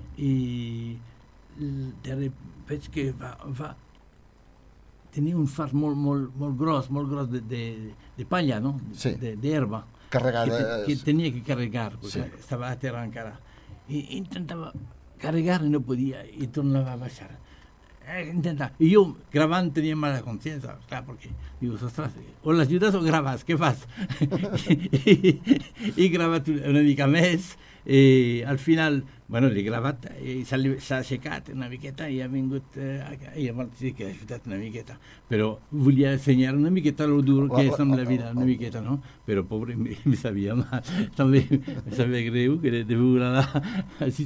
Speaker 2: I de, veig que va, va tenia un far molt, molt, molt gros, molt gros de, de, de palla, no?
Speaker 1: Sí.
Speaker 2: D'herba.
Speaker 1: Carregada.
Speaker 2: Que, que tenia que carregar, perquè sí. Estava a terra encara. I intentava carregar i no podia, i tornava a baixar. eh, intenta. I jo, gravant, tenia mala consciència, clar, perquè dius, ostres, o l'ajudes o graves, què fas? I, i gravat una mica més, i al final, bueno, l'he gravat, i s'ha aixecat una miqueta i ha vingut, eh, i llavors sí que ha ajudat una miqueta, però volia ensenyar una miqueta lo dur que és amb la vida, una miqueta, no? Però, pobre, em sabia mal, també em sabia greu que de veure així,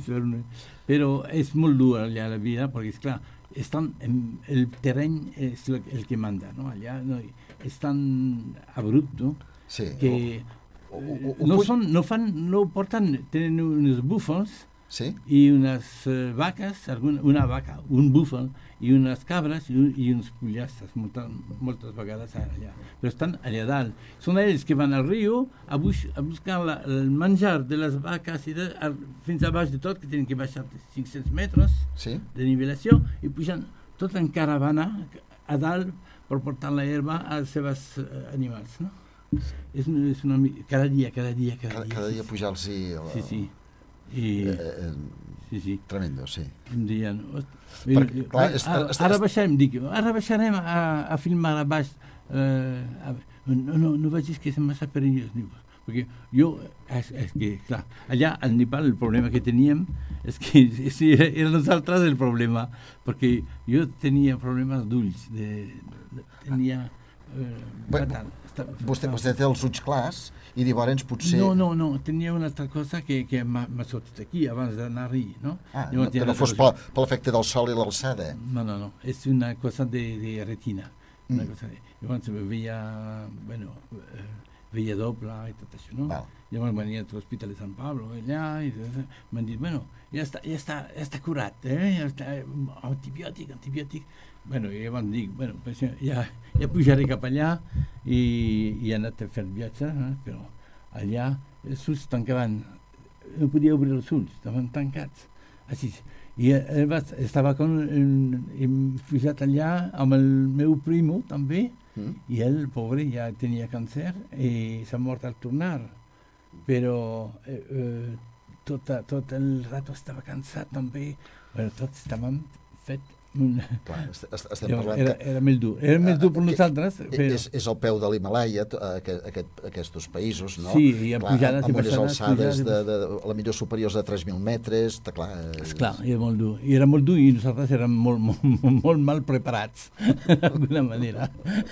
Speaker 2: però és molt dur allà la vida, perquè, esclar, estan, el terreny és el que manda, no? Allà no, és tan abrupto
Speaker 1: sí,
Speaker 2: que o, o, o, no, són, no, fan, no porten, tenen uns búfals
Speaker 1: sí?
Speaker 2: i unes uh, vaques, alguna, una vaca, un búfal i unes cabres i, i uns pollastres, moltes, moltes vegades allà. Però estan allà dalt. Són ells que van al riu a, bus, a buscar la, el menjar de les vaques i de, a, fins a baix de tot, que tenen que baixar cinc-cents metres
Speaker 1: sí?
Speaker 2: de nivelació i pujan tot en caravana a dalt per portar la herba als seus uh, animals, no? És, és una, cada dia, cada dia, cada,
Speaker 1: cada
Speaker 2: dia.
Speaker 1: Cada dia
Speaker 2: sí,
Speaker 1: pujar-los-hi...
Speaker 2: Sí, sí. I,
Speaker 1: eh, eh,
Speaker 2: sí, sí.
Speaker 1: Tremendo, sí.
Speaker 2: Em deien...
Speaker 1: Perquè, clar,
Speaker 2: ara,
Speaker 1: és,
Speaker 2: ara,
Speaker 1: és,
Speaker 2: ara baixarem, dic, ara baixarem a, a filmar a baix. Eh, a, no, no, no vagis que és massa perillós. Dic, perquè jo, és, és que, clar, allà al Nepal el problema que teníem és que sí, era nosaltres el problema, perquè jo tenia problemes d'ulls, de, de, tenia... Eh,
Speaker 1: Bé,
Speaker 2: fatal.
Speaker 1: Vostè, vostè té els ulls clars i llavors potser...
Speaker 2: No, no, no, tenia una altra cosa que, que m'ha sortit aquí abans d'anar-hi, no?
Speaker 1: Ah,
Speaker 2: no,
Speaker 1: que no fos per, per l'efecte del sol i l'alçada.
Speaker 2: No, no, no, és una cosa de, de retina. Una
Speaker 1: Mm.
Speaker 2: cosa de... Llavors veia, bueno, eh, veia doble i tot això, no?
Speaker 1: Val.
Speaker 2: Llavors venia a l'Hospital de Sant Pablo, allà, i m'han dit, bueno, ja està, ja està, ja està curat, eh? Ja està, antibiòtic, antibiòtic. Bueno, i llavors dic, bueno, pues ja, ja pujaré cap allà i, i he anat a fer el viatge, eh? Però allà els ulls tancaven, no podia obrir els ulls, estaven tancats. Així. I eh, estava con, eh, fixat allà amb el meu primo també,
Speaker 1: Mm.
Speaker 2: i ell, pobre, ja tenia càncer i s'ha mort al tornar. Però eh, eh, tot, tot el rato estava cansat també. Bueno, tots estàvem fet un...
Speaker 1: Clar, est est estem parlant
Speaker 2: era,
Speaker 1: que...
Speaker 2: era més dur. Era més dur per
Speaker 1: Uh,
Speaker 2: nosaltres. Però...
Speaker 1: És, és al peu de l'Himalaya, aquest, aquest, aquests països, no?
Speaker 2: Sí, hi ha
Speaker 1: clar,
Speaker 2: pujades i
Speaker 1: amb unes
Speaker 2: baixades,
Speaker 1: alçades
Speaker 2: pujades i
Speaker 1: de, de, a la millor superiors a tres mil metres, està clar... És...
Speaker 2: Esclar, era molt dur. I era molt dur i nosaltres érem molt, molt, molt mal preparats, d'alguna manera.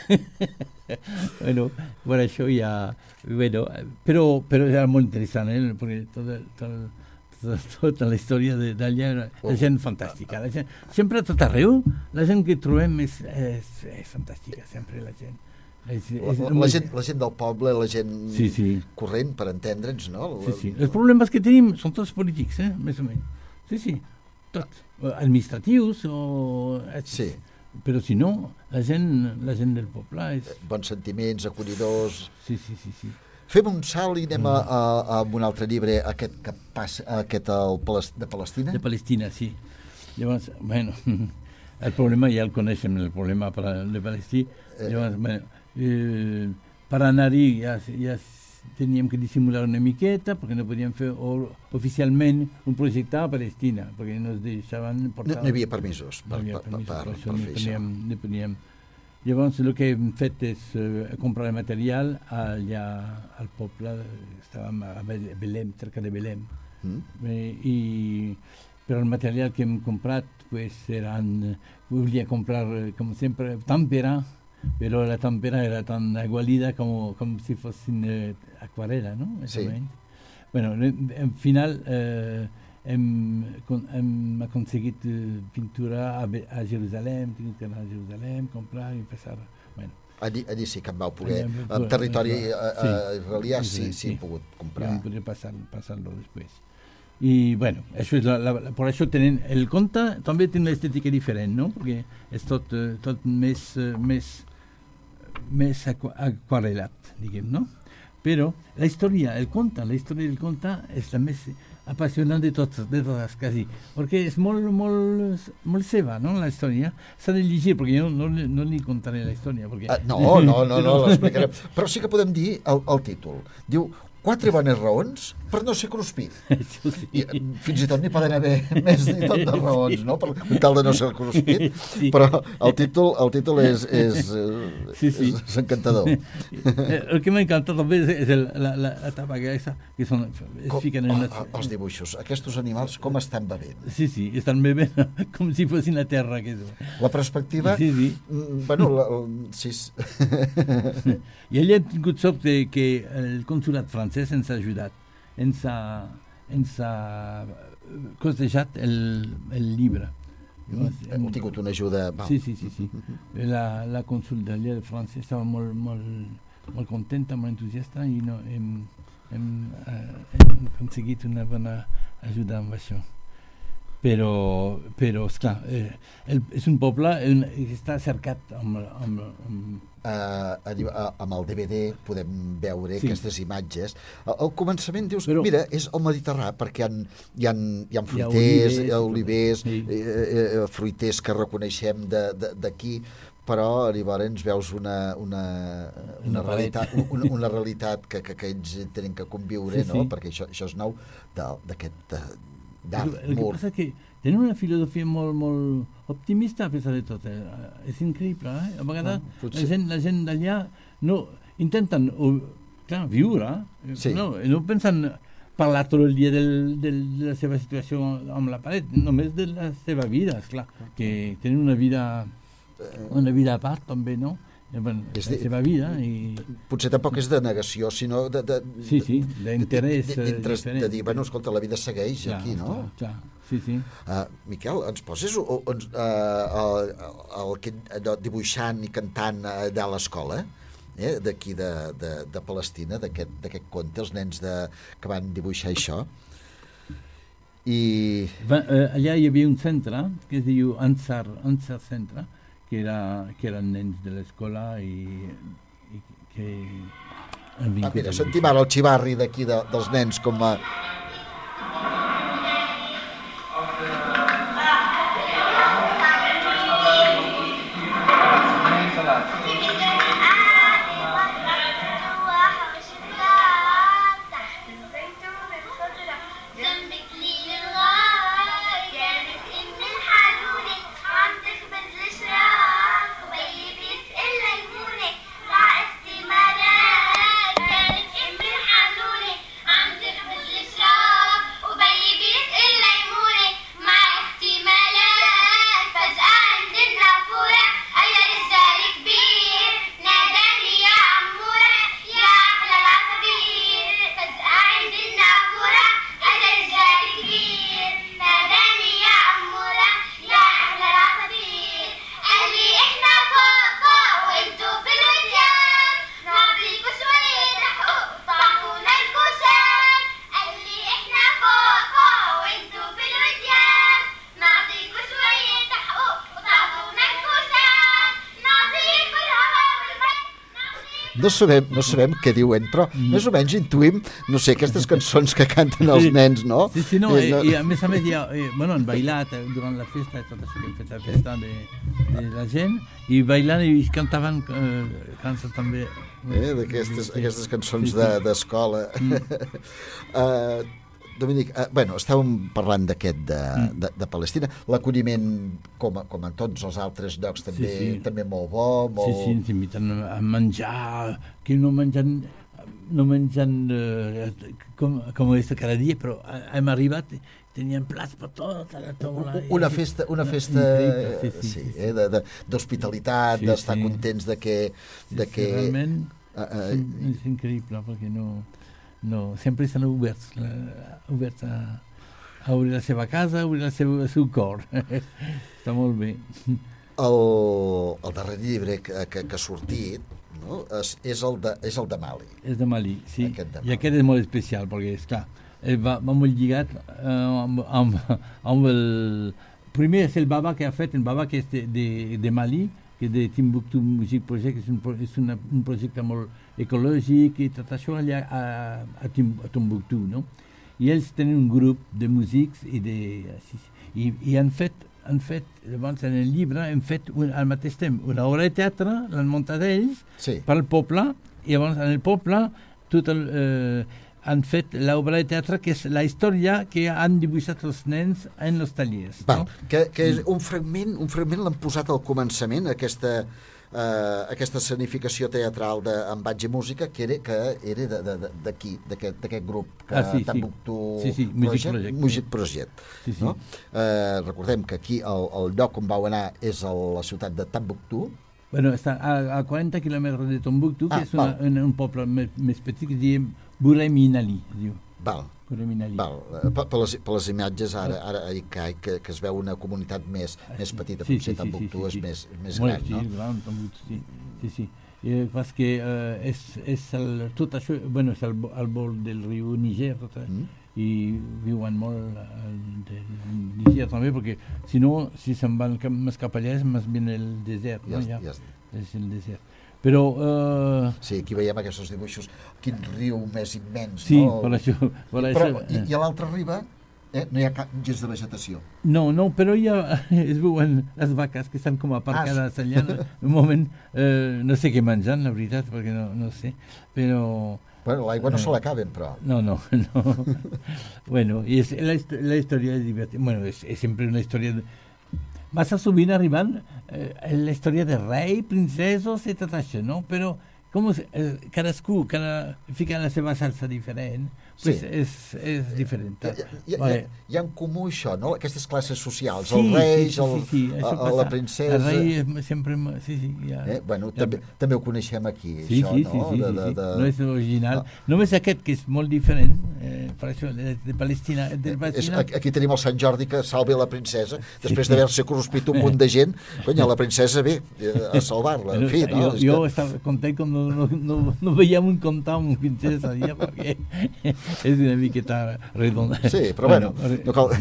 Speaker 2: bueno, per això ja... Bueno, però, però era molt interessant, eh? Perquè tot el... Tot el tota la història d'allà, la gent fantàstica, la gent, sempre a tot arreu, la gent que trobem és, és, és fantàstica, sempre la gent. És, és,
Speaker 1: la, la, gent, la gent del poble, la gent
Speaker 2: sí, sí.
Speaker 1: corrent, per entendre'ns, no?
Speaker 2: Sí, sí. Els problemes que tenim són tots polítics, eh? Més o menys. Sí, sí, tots. Administratius o...
Speaker 1: Sí.
Speaker 2: Però si no, la gent, la gent del poble és...
Speaker 1: Bons sentiments, acollidors...
Speaker 2: Sí, sí, sí, sí.
Speaker 1: Fem un salt i anem a, a, a un altre llibre, aquest que passa, aquest el, de Palestina?
Speaker 2: De Palestina, sí. Llavors, bueno, el problema ja el coneixem, el problema de Palestina. Llavors, bueno, eh, per anar-hi ja, ja teníem que dissimular una miqueta, perquè no podíem fer oficialment un projecte a Palestina, perquè no es deixaven portar...
Speaker 1: No, no hi havia permisos per,
Speaker 2: no hi havia
Speaker 1: per,
Speaker 2: permisos,
Speaker 1: per,
Speaker 2: per, per,
Speaker 1: per
Speaker 2: per
Speaker 1: fer això.
Speaker 2: No podíem... Llavors, el que hem fet és uh, comprar el material allà al poble, estàvem a Belém, cerca de Belém. Mm. Eh, i, però el material que hem comprat, pues, eran, volia comprar, com sempre, tàmpera, però la tàmpera era tan aigualida com, com si fossin eh, aquarela, no?
Speaker 1: Sí.
Speaker 2: Bueno, en final... Eh, hem, hem aconseguit pintura a, a Jerusalem, tinc que anar a Jerusalem, comprar i empezar... Bueno.
Speaker 1: Allí, allí sí que em vau poder, allà, en territori sí, israelià sí, sí, sí, he pogut comprar.
Speaker 2: Sí, podria passar, passar-lo després. I, bueno, això és la, la, per això tenen... El conte també té una estètica diferent, no? Perquè és tot, tot més, més, més aquarel·lat, diguem, no? Però la història, el conte, la història del conte és la més apassionant de totes, de totes, quasi, perquè és molt, molt, molt seva, no?, la història. S'ha de llegir, perquè jo no, no, no li contaré la història. Perquè...
Speaker 1: Ah, no, no, no, no, l'explicarem. Però sí que podem dir el, el títol. Diu, quatre bones raons per no ser cruspit.
Speaker 2: Això sí.
Speaker 1: I, fins i tot n'hi poden haver més ni tot de raons, no? Per tal de no ser cruspit,
Speaker 2: Sí.
Speaker 1: però el títol, el títol és, és,
Speaker 2: Sí, sí.
Speaker 1: és encantador.
Speaker 2: El que m'encanta també és el, la, la, la tapa aquesta, que són, es
Speaker 1: Com,
Speaker 2: fiquen en
Speaker 1: oh,
Speaker 2: una...
Speaker 1: els dibuixos, aquests animals com estan bevent?
Speaker 2: Sí, sí, estan bevent com si fossin a terra. Aquest.
Speaker 1: La perspectiva...
Speaker 2: Sí, sí.
Speaker 1: mm, Bueno, la, el, sí.
Speaker 2: I ell ha tingut sort que, que el consulat francès ens ha ajudat, ens ha, ens ha costejat el, el llibre.
Speaker 1: Heu tingut una ajuda... Val.
Speaker 2: Sí, sí, sí, sí. La, la consultoria de França estava molt, molt, molt contenta, molt entusiasta i no, hem, hem, eh, hem aconseguit una bona ajuda amb això. Però, però esclar, eh, el, és un poble un, que està cercat amb... amb, amb
Speaker 1: Uh, amb el D V D podem veure
Speaker 2: Sí.
Speaker 1: aquestes imatges. Al, al començament dius,
Speaker 2: Però-
Speaker 1: mira, és el Mediterrani perquè hi ha, hi ha, hi ha
Speaker 2: Hi ha
Speaker 1: fruiters, hi ha
Speaker 2: olivers,
Speaker 1: olivers,
Speaker 2: sí.
Speaker 1: eh, eh, fruiters que reconeixem de- de- d'aquí, però llavors veus una, una, una,
Speaker 2: Una paret.
Speaker 1: realitat, una, una realitat que, que, que ells tenen que conviure,
Speaker 2: Sí,
Speaker 1: no?
Speaker 2: sí.
Speaker 1: Perquè això, això és nou de- d'aquest eh,
Speaker 2: El,
Speaker 1: d'art
Speaker 2: el que
Speaker 1: mur.
Speaker 2: passa és que tenen una filosofia molt, molt optimista a pesar de tot. Eh? És increïble, eh? A vegades
Speaker 1: Ah, potser.
Speaker 2: la gent, la gent d'allà no, intenten o, clar, viure, eh?
Speaker 1: Sí.
Speaker 2: no, no pensen parlar tot el dia del, del, de la seva situació amb la paret, només de la seva vida, esclar, que tenen una vida, una vida a part també, no? Eh, bueno,
Speaker 1: És
Speaker 2: la
Speaker 1: de-
Speaker 2: seva vida i...
Speaker 1: Potser tampoc és de negació, sinó de... de
Speaker 2: Sí, sí, d'interès,
Speaker 1: de, de,
Speaker 2: eh,
Speaker 1: d'interès,
Speaker 2: diferent.
Speaker 1: de dir, bueno, escolta, la vida segueix
Speaker 2: Clar,
Speaker 1: aquí, no?
Speaker 2: Clar, clar, sí, sí.
Speaker 1: Uh, Miquel, ens poses uh, uh, el, el, el, allò, dibuixant i cantant allà a l'escola, eh, d'aquí de, de, de Palestina, d'aquest conte, els nens de, que van dibuixar això. I...
Speaker 2: Va, eh, allà hi havia un centre que es diu Ansar, Ansar Centre, que, era, que eren nens de l'escola i, i que han
Speaker 1: Ah,
Speaker 2: vingut
Speaker 1: mira,
Speaker 2: a
Speaker 1: sentim
Speaker 2: dibuixar.
Speaker 1: ara el xivarri d'aquí de, dels nens com a...
Speaker 5: جنبك ليل الغار كانت ام الحنونه عم تخبز الشراب وبي بيسأل ليمونه مع احتمالات كانت ام الحنونه عم تخبز الشراب وبي بيسأل ليمونه مع احتمالات فجأة عند النافورة أي رجال كبير ناداني يا عمورة يا أحلى العصافير فجأة عند النافورة أي رجال كبير ناداني يا عمورة يا أحلى العصافير قال لي إحنا فوق فوق وإنتوا في الوديان نعطيكوا شوية حقوق تعطونا الكوشان قال لي إحنا فوق فوق وإنتوا في الوديان نعطيكوا شوية حقوق وتعطونا الكوشان نعطيكوا الهوا والمي
Speaker 1: No sabem, no sabem què diuen, però més o menys intuïm, no sé, aquestes cançons que canten els
Speaker 2: Sí.
Speaker 1: nens, no?
Speaker 2: Sí, sí, no,
Speaker 1: Eh,
Speaker 2: eh, i a més a més hi ha, eh, bueno, han bailat eh, durant la festa, tot això que hem fet la festa de, de la gent, i bailant i cantaven eh, cançons també.
Speaker 1: eh, d'aquestes
Speaker 2: Sí.
Speaker 1: aquestes cançons
Speaker 2: Sí, sí.
Speaker 1: de- d'escola. uh, Dominic, uh, bueno, estàvem parlant d'aquest de,
Speaker 2: Mm.
Speaker 1: de, de Palestina. L'acolliment, com, a- com en tots els altres llocs, també,
Speaker 2: Sí, sí.
Speaker 1: també molt bo,
Speaker 2: Sí,
Speaker 1: molt...
Speaker 2: sí, ens inviten a menjar, que no mengen, no mengen eh, com, com és cada dia, però hem arribat, tenien plats per tota la taula.
Speaker 1: Una festa, una festa
Speaker 2: Increïble, sí, sí,
Speaker 1: sí,
Speaker 2: sí, sí.
Speaker 1: eh, de- de- d'hospitalitat,
Speaker 2: Sí,
Speaker 1: d'estar
Speaker 2: sí.
Speaker 1: contents de que... De
Speaker 2: Sí,
Speaker 1: que
Speaker 2: realment
Speaker 1: uh,
Speaker 2: és,
Speaker 1: uh,
Speaker 2: és increïble perquè no, no, sempre estan oberts, la, oberts a, a obrir la seva casa, a obrir el seu, el seu cor. Està molt bé.
Speaker 1: el, el darrer llibre que, que, que ha sortit, no? és, és, el de, és el de Mali.
Speaker 2: És de Malí, sí.
Speaker 1: Aquest de
Speaker 2: I
Speaker 1: Mali.
Speaker 2: aquest és molt especial perquè, esclar, eh, va, va molt lligat eh, amb, amb, amb el... Primer és el Baba que ha fet, el Baba que és de, de, de Mali, que és de Timbuktu Music Project, és, un, pro- és una, un projecte molt ecològic i tot això allà a, a, Tim, a Timbuktu, no? I ells tenen un grup de músics i, de, i, i han fet, han fet, llavors en el llibre, hem fet un, al mateix temps una obra de teatre, l'han muntat ells,
Speaker 1: Sí.
Speaker 2: pel poble, i llavors en el poble tot el, eh, han fet l'obra de teatre que és la història que han dibuixat els nens en els tallers.
Speaker 1: Val,
Speaker 2: no?
Speaker 1: que, que és un fragment, un fragment l'han posat al començament, aquesta, uh, aquesta escenificació teatral de Ambatge Música, que era, que era d'aquí, d'aquest grup, que
Speaker 2: ah, sí,
Speaker 1: Timbuktu
Speaker 2: sí. Sí, sí, Music
Speaker 1: Project.
Speaker 2: Project.
Speaker 1: Music Project
Speaker 2: Sí, sí.
Speaker 1: no? uh, recordem que aquí el, el lloc on vau anar és a la ciutat de Timbuktu.
Speaker 2: Bueno, està a, a quaranta quilòmetres de Tombouctou,
Speaker 1: Ah,
Speaker 2: que és una, un, un poble més, més petit que es diu Bureminali, es diu.
Speaker 1: Val.
Speaker 2: Bureminali.
Speaker 1: Val. Per, per, les, per les imatges ara, ara hi caic que, que es veu una comunitat més, més petita,
Speaker 2: Sí,
Speaker 1: potser
Speaker 2: sí, sí,
Speaker 1: Timbuktu
Speaker 2: sí, sí,
Speaker 1: és més, més
Speaker 2: Molt,
Speaker 1: gran,
Speaker 2: sí,
Speaker 1: no?
Speaker 2: gran, Tombouctou, sí. Sí, sí. I pas que eh, és, és el, tot això, bueno, és al, al vol del riu Níger, tot, eh?
Speaker 1: Mm.
Speaker 2: I viuen molt al del Níger també, perquè si no, si se'n van cap, més cap allà és més ben el desert, no?
Speaker 1: Ja,
Speaker 2: Ja,
Speaker 1: ja.
Speaker 2: és el desert. Però... Eh,
Speaker 1: Sí, aquí veiem aquests dibuixos. Quin riu més immens,
Speaker 2: sí,
Speaker 1: no?
Speaker 2: per això... Per
Speaker 1: Però,
Speaker 2: això
Speaker 1: i, i a l'altra riba eh, no hi ha cap gest de vegetació.
Speaker 2: No, no, però ja es veuen les vaques que estan com aparcades
Speaker 1: Ah, sí.
Speaker 2: allà. Un moment, eh, no sé què menjant, la veritat, perquè no, no sé, però...
Speaker 1: Bueno, l'aigua no
Speaker 2: Eh.
Speaker 1: se l'acaben, però.
Speaker 2: No, no, no. Bueno, i és, la, hist- la història és divertida. Bueno, és, és sempre una història... De... Massa sovint arribant eh, la història de rei, princesos i tot això, no? Però com és, eh, cadascú, cada, fica la seva salsa diferent, pues
Speaker 1: Sí.
Speaker 2: és, és diferent.
Speaker 1: Hi, hi, hi,
Speaker 2: Vale.
Speaker 1: hi ha en comú això, no? Aquestes classes socials,
Speaker 2: Sí,
Speaker 1: els reis,
Speaker 2: sí, sí, sí, sí,
Speaker 1: el,
Speaker 2: això
Speaker 1: a, a
Speaker 2: passa.
Speaker 1: la princesa...
Speaker 2: El rei és sempre... Sí, sí, ja.
Speaker 1: Eh? Bueno,
Speaker 2: ja.
Speaker 1: també, també ho coneixem aquí,
Speaker 2: Sí,
Speaker 1: això,
Speaker 2: sí,
Speaker 1: no?
Speaker 2: sí, sí,
Speaker 1: de,
Speaker 2: sí,
Speaker 1: de,
Speaker 2: sí.
Speaker 1: de...
Speaker 2: No és original.
Speaker 1: No.
Speaker 2: Només aquest, que és molt diferent, eh, per això, de, de Palestina, de
Speaker 1: És,
Speaker 2: Palestina.
Speaker 1: aquí tenim el Sant Jordi que salvi la princesa, després d'haver-se corrospit un munt de gent, conya, la princesa ve eh, a salvar-la, en fi, no?
Speaker 2: Jo,
Speaker 1: És
Speaker 2: jo
Speaker 1: que...
Speaker 2: estava content quan no, no, no, no veiem un comptar amb un princesa allà, perquè és una miqueta redonda.
Speaker 1: Sí, però bueno, no cal...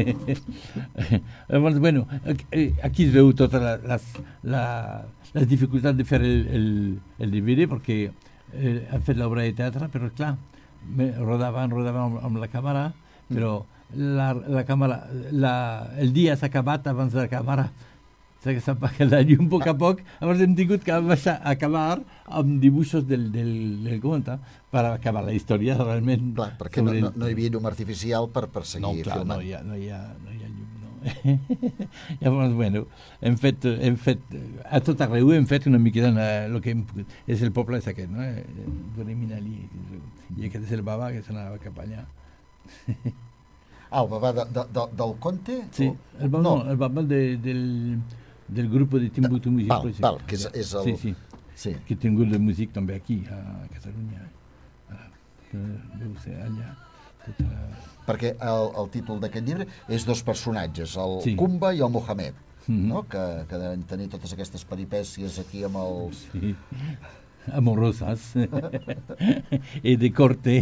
Speaker 2: Llavors, bueno, aquí, aquí es veu totes la, les, la, les dificultats de fer el, el, el D V D, perquè eh, han fet l'obra de teatre, però clar, me, rodaven, rodaven amb, amb la càmera, però la, la càmera, la, el dia s'ha acabat abans de la càmera, s'ha apagat la llum a poc a poc, llavors hem tingut que baixar, acabar amb dibuixos del, del, del conte per acabar la història realment.
Speaker 1: Clar, perquè no, no, no hi havia llum artificial per, per seguir
Speaker 2: no, clar,
Speaker 1: filmant.
Speaker 2: No, hi ha, no, hi ha, no hi ha llum, no. Llavors, bueno, hem fet, hem fet, a tot arreu hem fet una miqueta el que hem pogut. És el poble és aquest, no? Bureminali, i aquest és el Baba que s'anava cap allà.
Speaker 1: Ah, el babà de, de, de, del conte?
Speaker 2: Sí, el Baba, no, el Baba de, del, del grup de Timbuktu Music
Speaker 1: Val,
Speaker 2: Project.
Speaker 1: val, que és, és el...
Speaker 2: Sí, sí,
Speaker 1: sí.
Speaker 2: que he tingut de músic també aquí, a Catalunya. Que deu ser allà. Tota la...
Speaker 1: Perquè el, el títol d'aquest llibre és dos personatges, el
Speaker 2: Sí.
Speaker 1: Kumba i el Mohamed,
Speaker 2: Mhm.
Speaker 1: no? que, que deuen tenir totes aquestes peripècies aquí amb els...
Speaker 2: Sí. Amorosas y de corte.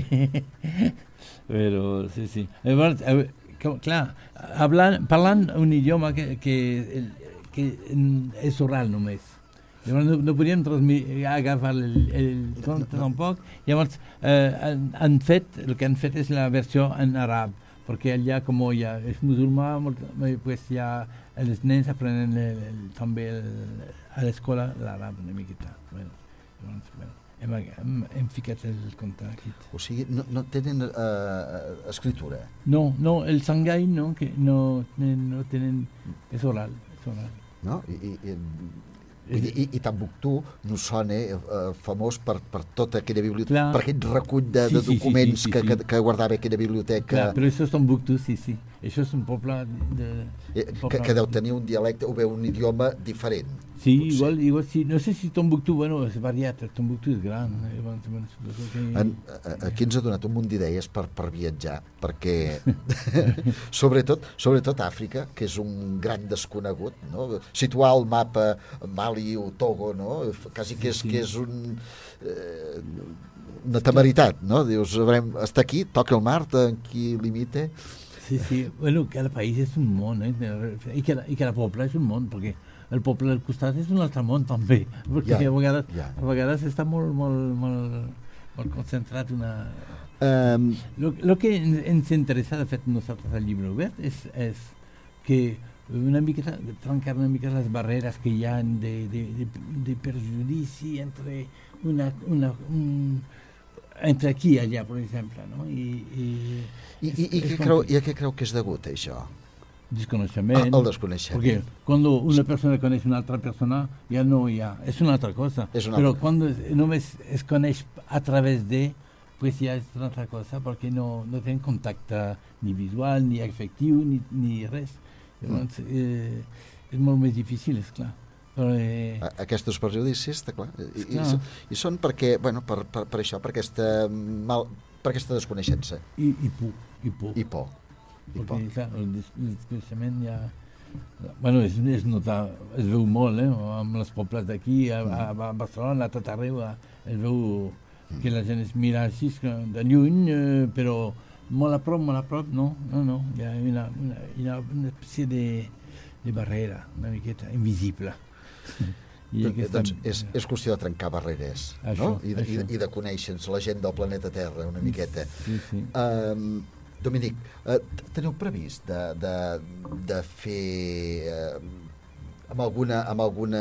Speaker 2: Pero sí, sí. Llavors, a veure, com, clar, hablant, parlant un idioma que, que, el, que és oral només. Llavors no, no podíem agafar el, el conte tampoc. Llavors eh, han, han fet, el que han fet és la versió en àrab, perquè allà com ja és musulmà, molt, pues ja els nens aprenen el, el, també el, a l'escola l'àrab una miqueta. Bueno, llavors, bueno, hem, hem, hem ficat el conte aquí.
Speaker 1: O sigui, no, no tenen eh, escritura.
Speaker 2: No, no, el Shanghai no, que no, no tenen, és oral, és oral.
Speaker 1: No? I, i, i, i, i, i Timbuktu no sona eh, famós per, per tota aquella biblioteca,
Speaker 2: Clar.
Speaker 1: per aquest recull de,
Speaker 2: Sí,
Speaker 1: de
Speaker 2: sí, sí,
Speaker 1: documents
Speaker 2: sí, sí,
Speaker 1: que,
Speaker 2: sí.
Speaker 1: que, que guardava aquella biblioteca,
Speaker 2: Clar, però això és Tombouctou, sí, sí. Això és un poble de...
Speaker 1: eh,
Speaker 2: poble-
Speaker 1: que, que deu tenir un dialecte o bé un idioma diferent.
Speaker 2: Sí,
Speaker 1: potser.
Speaker 2: igual, igual sí. No sé si Tombouctou, bueno, és variat, Tombouctou és gran. Eh? Bueno, bueno, suposo que...
Speaker 1: En, a- aquí ens ha donat un munt d'idees per, per viatjar, perquè sobretot, sobretot Àfrica, que és un gran desconegut, no? Situar el mapa Mali o Togo, no? Quasi que és,
Speaker 2: Sí.
Speaker 1: que és un, eh, una temeritat, no? Dius, veurem, està aquí, toca el mar, en qui limita.
Speaker 2: Sí, sí. Bueno, cada país és un món, eh? I cada, i cada poble és un món, perquè el poble del costat és un altre món, també. Perquè
Speaker 1: Ja,
Speaker 2: a, vegades,
Speaker 1: ja.
Speaker 2: a vegades està molt, molt, molt, molt concentrat una...
Speaker 1: Um,
Speaker 2: Lo, lo que en- ens interessa, de fet, nosaltres al llibre obert és, és que una miqueta, trencar una mica les barreres que hi ha de, de, de, de perjudici entre una, una, un, entre aquí i allà, per exemple, no? I, i,
Speaker 1: I, i, i, què creu, I a què creu que és degut, això?
Speaker 2: Desconeixement.
Speaker 1: Ah, el desconeixement.
Speaker 2: Porque cuando una persona conoce una otra persona, ya no, ya, es una otra cosa.
Speaker 1: Es una
Speaker 2: Pero
Speaker 1: otra.
Speaker 2: cuando no me es conoce a través de, pues ya es una otra cosa, porque no, no tienen contacto ni visual, ni afectivo, ni, ni res. Llavors, eh, és molt més difícil, és clar. Però, eh...
Speaker 1: Aquests prejudicis, està clar. I, i,
Speaker 2: clar.
Speaker 1: I són perquè, bueno, per, per, per això, per aquesta, mal, per aquesta desconeixença.
Speaker 2: I, i por, i por.
Speaker 1: I por. I
Speaker 2: Perquè,
Speaker 1: por.
Speaker 2: clar, el, des, el desconeixement ja... Bueno, és, és notar, es veu molt, eh? Amb els pobles d'aquí, a, a, a Barcelona, a tot arreu, a, es veu que la gent es mira així de lluny, eh, però molt a prop, molt a prop, no, no, no, hi ha una, una, una, una espècie de, de barrera, una miqueta invisible. I aquesta...
Speaker 1: Doncs és, és qüestió de trencar barreres,
Speaker 2: això,
Speaker 1: no? I de, i,
Speaker 2: això.
Speaker 1: I de conèixer-nos la gent del planeta Terra una miqueta.
Speaker 2: Sí, sí.
Speaker 1: Um, Dominic, uh, teniu previst de, de, de fer uh, amb alguna, amb alguna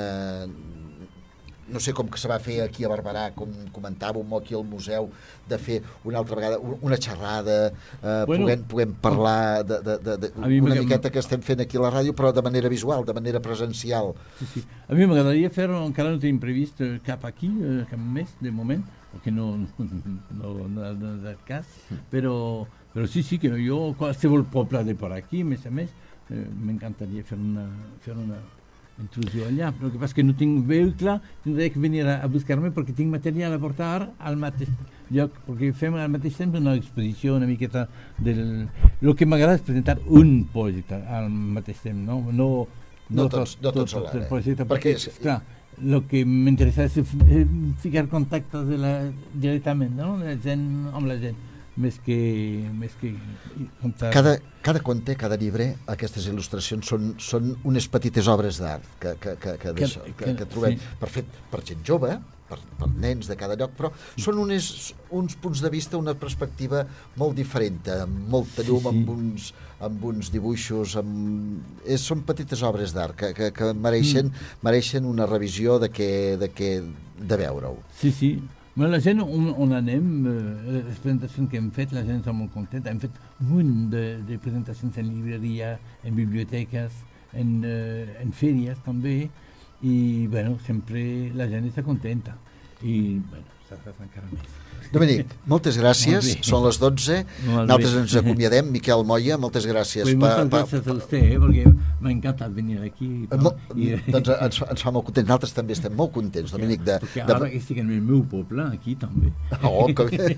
Speaker 1: no sé com que se va fer aquí a Barberà, com comentàvem, o aquí al museu, de fer una altra vegada una xerrada, eh,
Speaker 2: Bueno,
Speaker 1: puguem, puguem parlar de, de, de, de
Speaker 2: a mi
Speaker 1: una
Speaker 2: m'agrada-
Speaker 1: miqueta que estem fent aquí a la ràdio, però de manera visual, de manera presencial.
Speaker 2: Sí, sí. A mi m'agradaria fer-ho, encara no tenim previst eh, cap aquí, eh, cap més, de moment, perquè no, no, no, no, no és el cas, però, però sí, sí, que jo, qualsevol poble de per aquí, a més a més, eh, m'encantaria fer una, fer una intrusió allà, però el que passa és que no tinc vehicle, tindré que venir a, a buscar-me perquè tinc material a portar al mateix lloc, perquè fem al mateix temps una exposició una miqueta del... El que m'agrada és presentar un projecte al mateix temps, no? No,
Speaker 1: No tots- no tots alhora,
Speaker 2: el projecte,
Speaker 1: perquè
Speaker 2: perquè,
Speaker 1: és-
Speaker 2: clar, el que m'interessa és eh, ficar contactes de la, directament, no? La gent, amb la gent, més que... Més que comptar.
Speaker 1: Cada, cada conte, cada llibre, aquestes il·lustracions són, són unes petites obres d'art que, que, que, que, d'això,
Speaker 2: Que-
Speaker 1: que,
Speaker 2: que-
Speaker 1: que trobem
Speaker 2: sí.
Speaker 1: per fet per gent jove, per, per nens de cada lloc, però són unes, uns punts de vista, una perspectiva molt diferent, amb molta llum,
Speaker 2: Sí, sí.
Speaker 1: amb, uns, amb uns dibuixos, amb... És, són petites obres d'art que, que, que mereixen, mm. mereixen una revisió de, que, de, que, de veure-ho.
Speaker 2: Sí, sí. Bueno, la gent, on, on anem, eh, les presentacions que hem fet, la gent està molt contenta. Hem fet un munt de, de presentacions en llibreria, en biblioteques, en, eh, en fèries també, i bueno, sempre la gent està contenta. I bueno, s'ha de fer encara més.
Speaker 1: Dominic, moltes gràcies,
Speaker 2: Molt bé.
Speaker 1: són les dotze,
Speaker 2: Molt bé.
Speaker 1: nosaltres ens acomiadem. Miquel Moya, moltes gràcies.
Speaker 2: Pues
Speaker 1: pa-
Speaker 2: moltes
Speaker 1: pa-
Speaker 2: gràcies a vostè, eh, perquè m'ha encantat venir aquí.
Speaker 1: Eh, mo-
Speaker 2: I,
Speaker 1: doncs ens, fa- ens fa molt contents, nosaltres també estem molt contents, Dominic, de...
Speaker 2: perquè
Speaker 1: de...
Speaker 2: ara que estic en el meu poble, aquí també.
Speaker 1: Oh, que bé.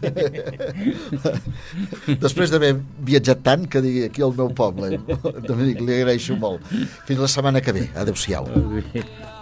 Speaker 1: Després d'haver viatjat tant, que digui aquí al meu poble. Dominic, li agraeixo molt. Fins la setmana que ve. Adéu-siau.
Speaker 2: Molt bé.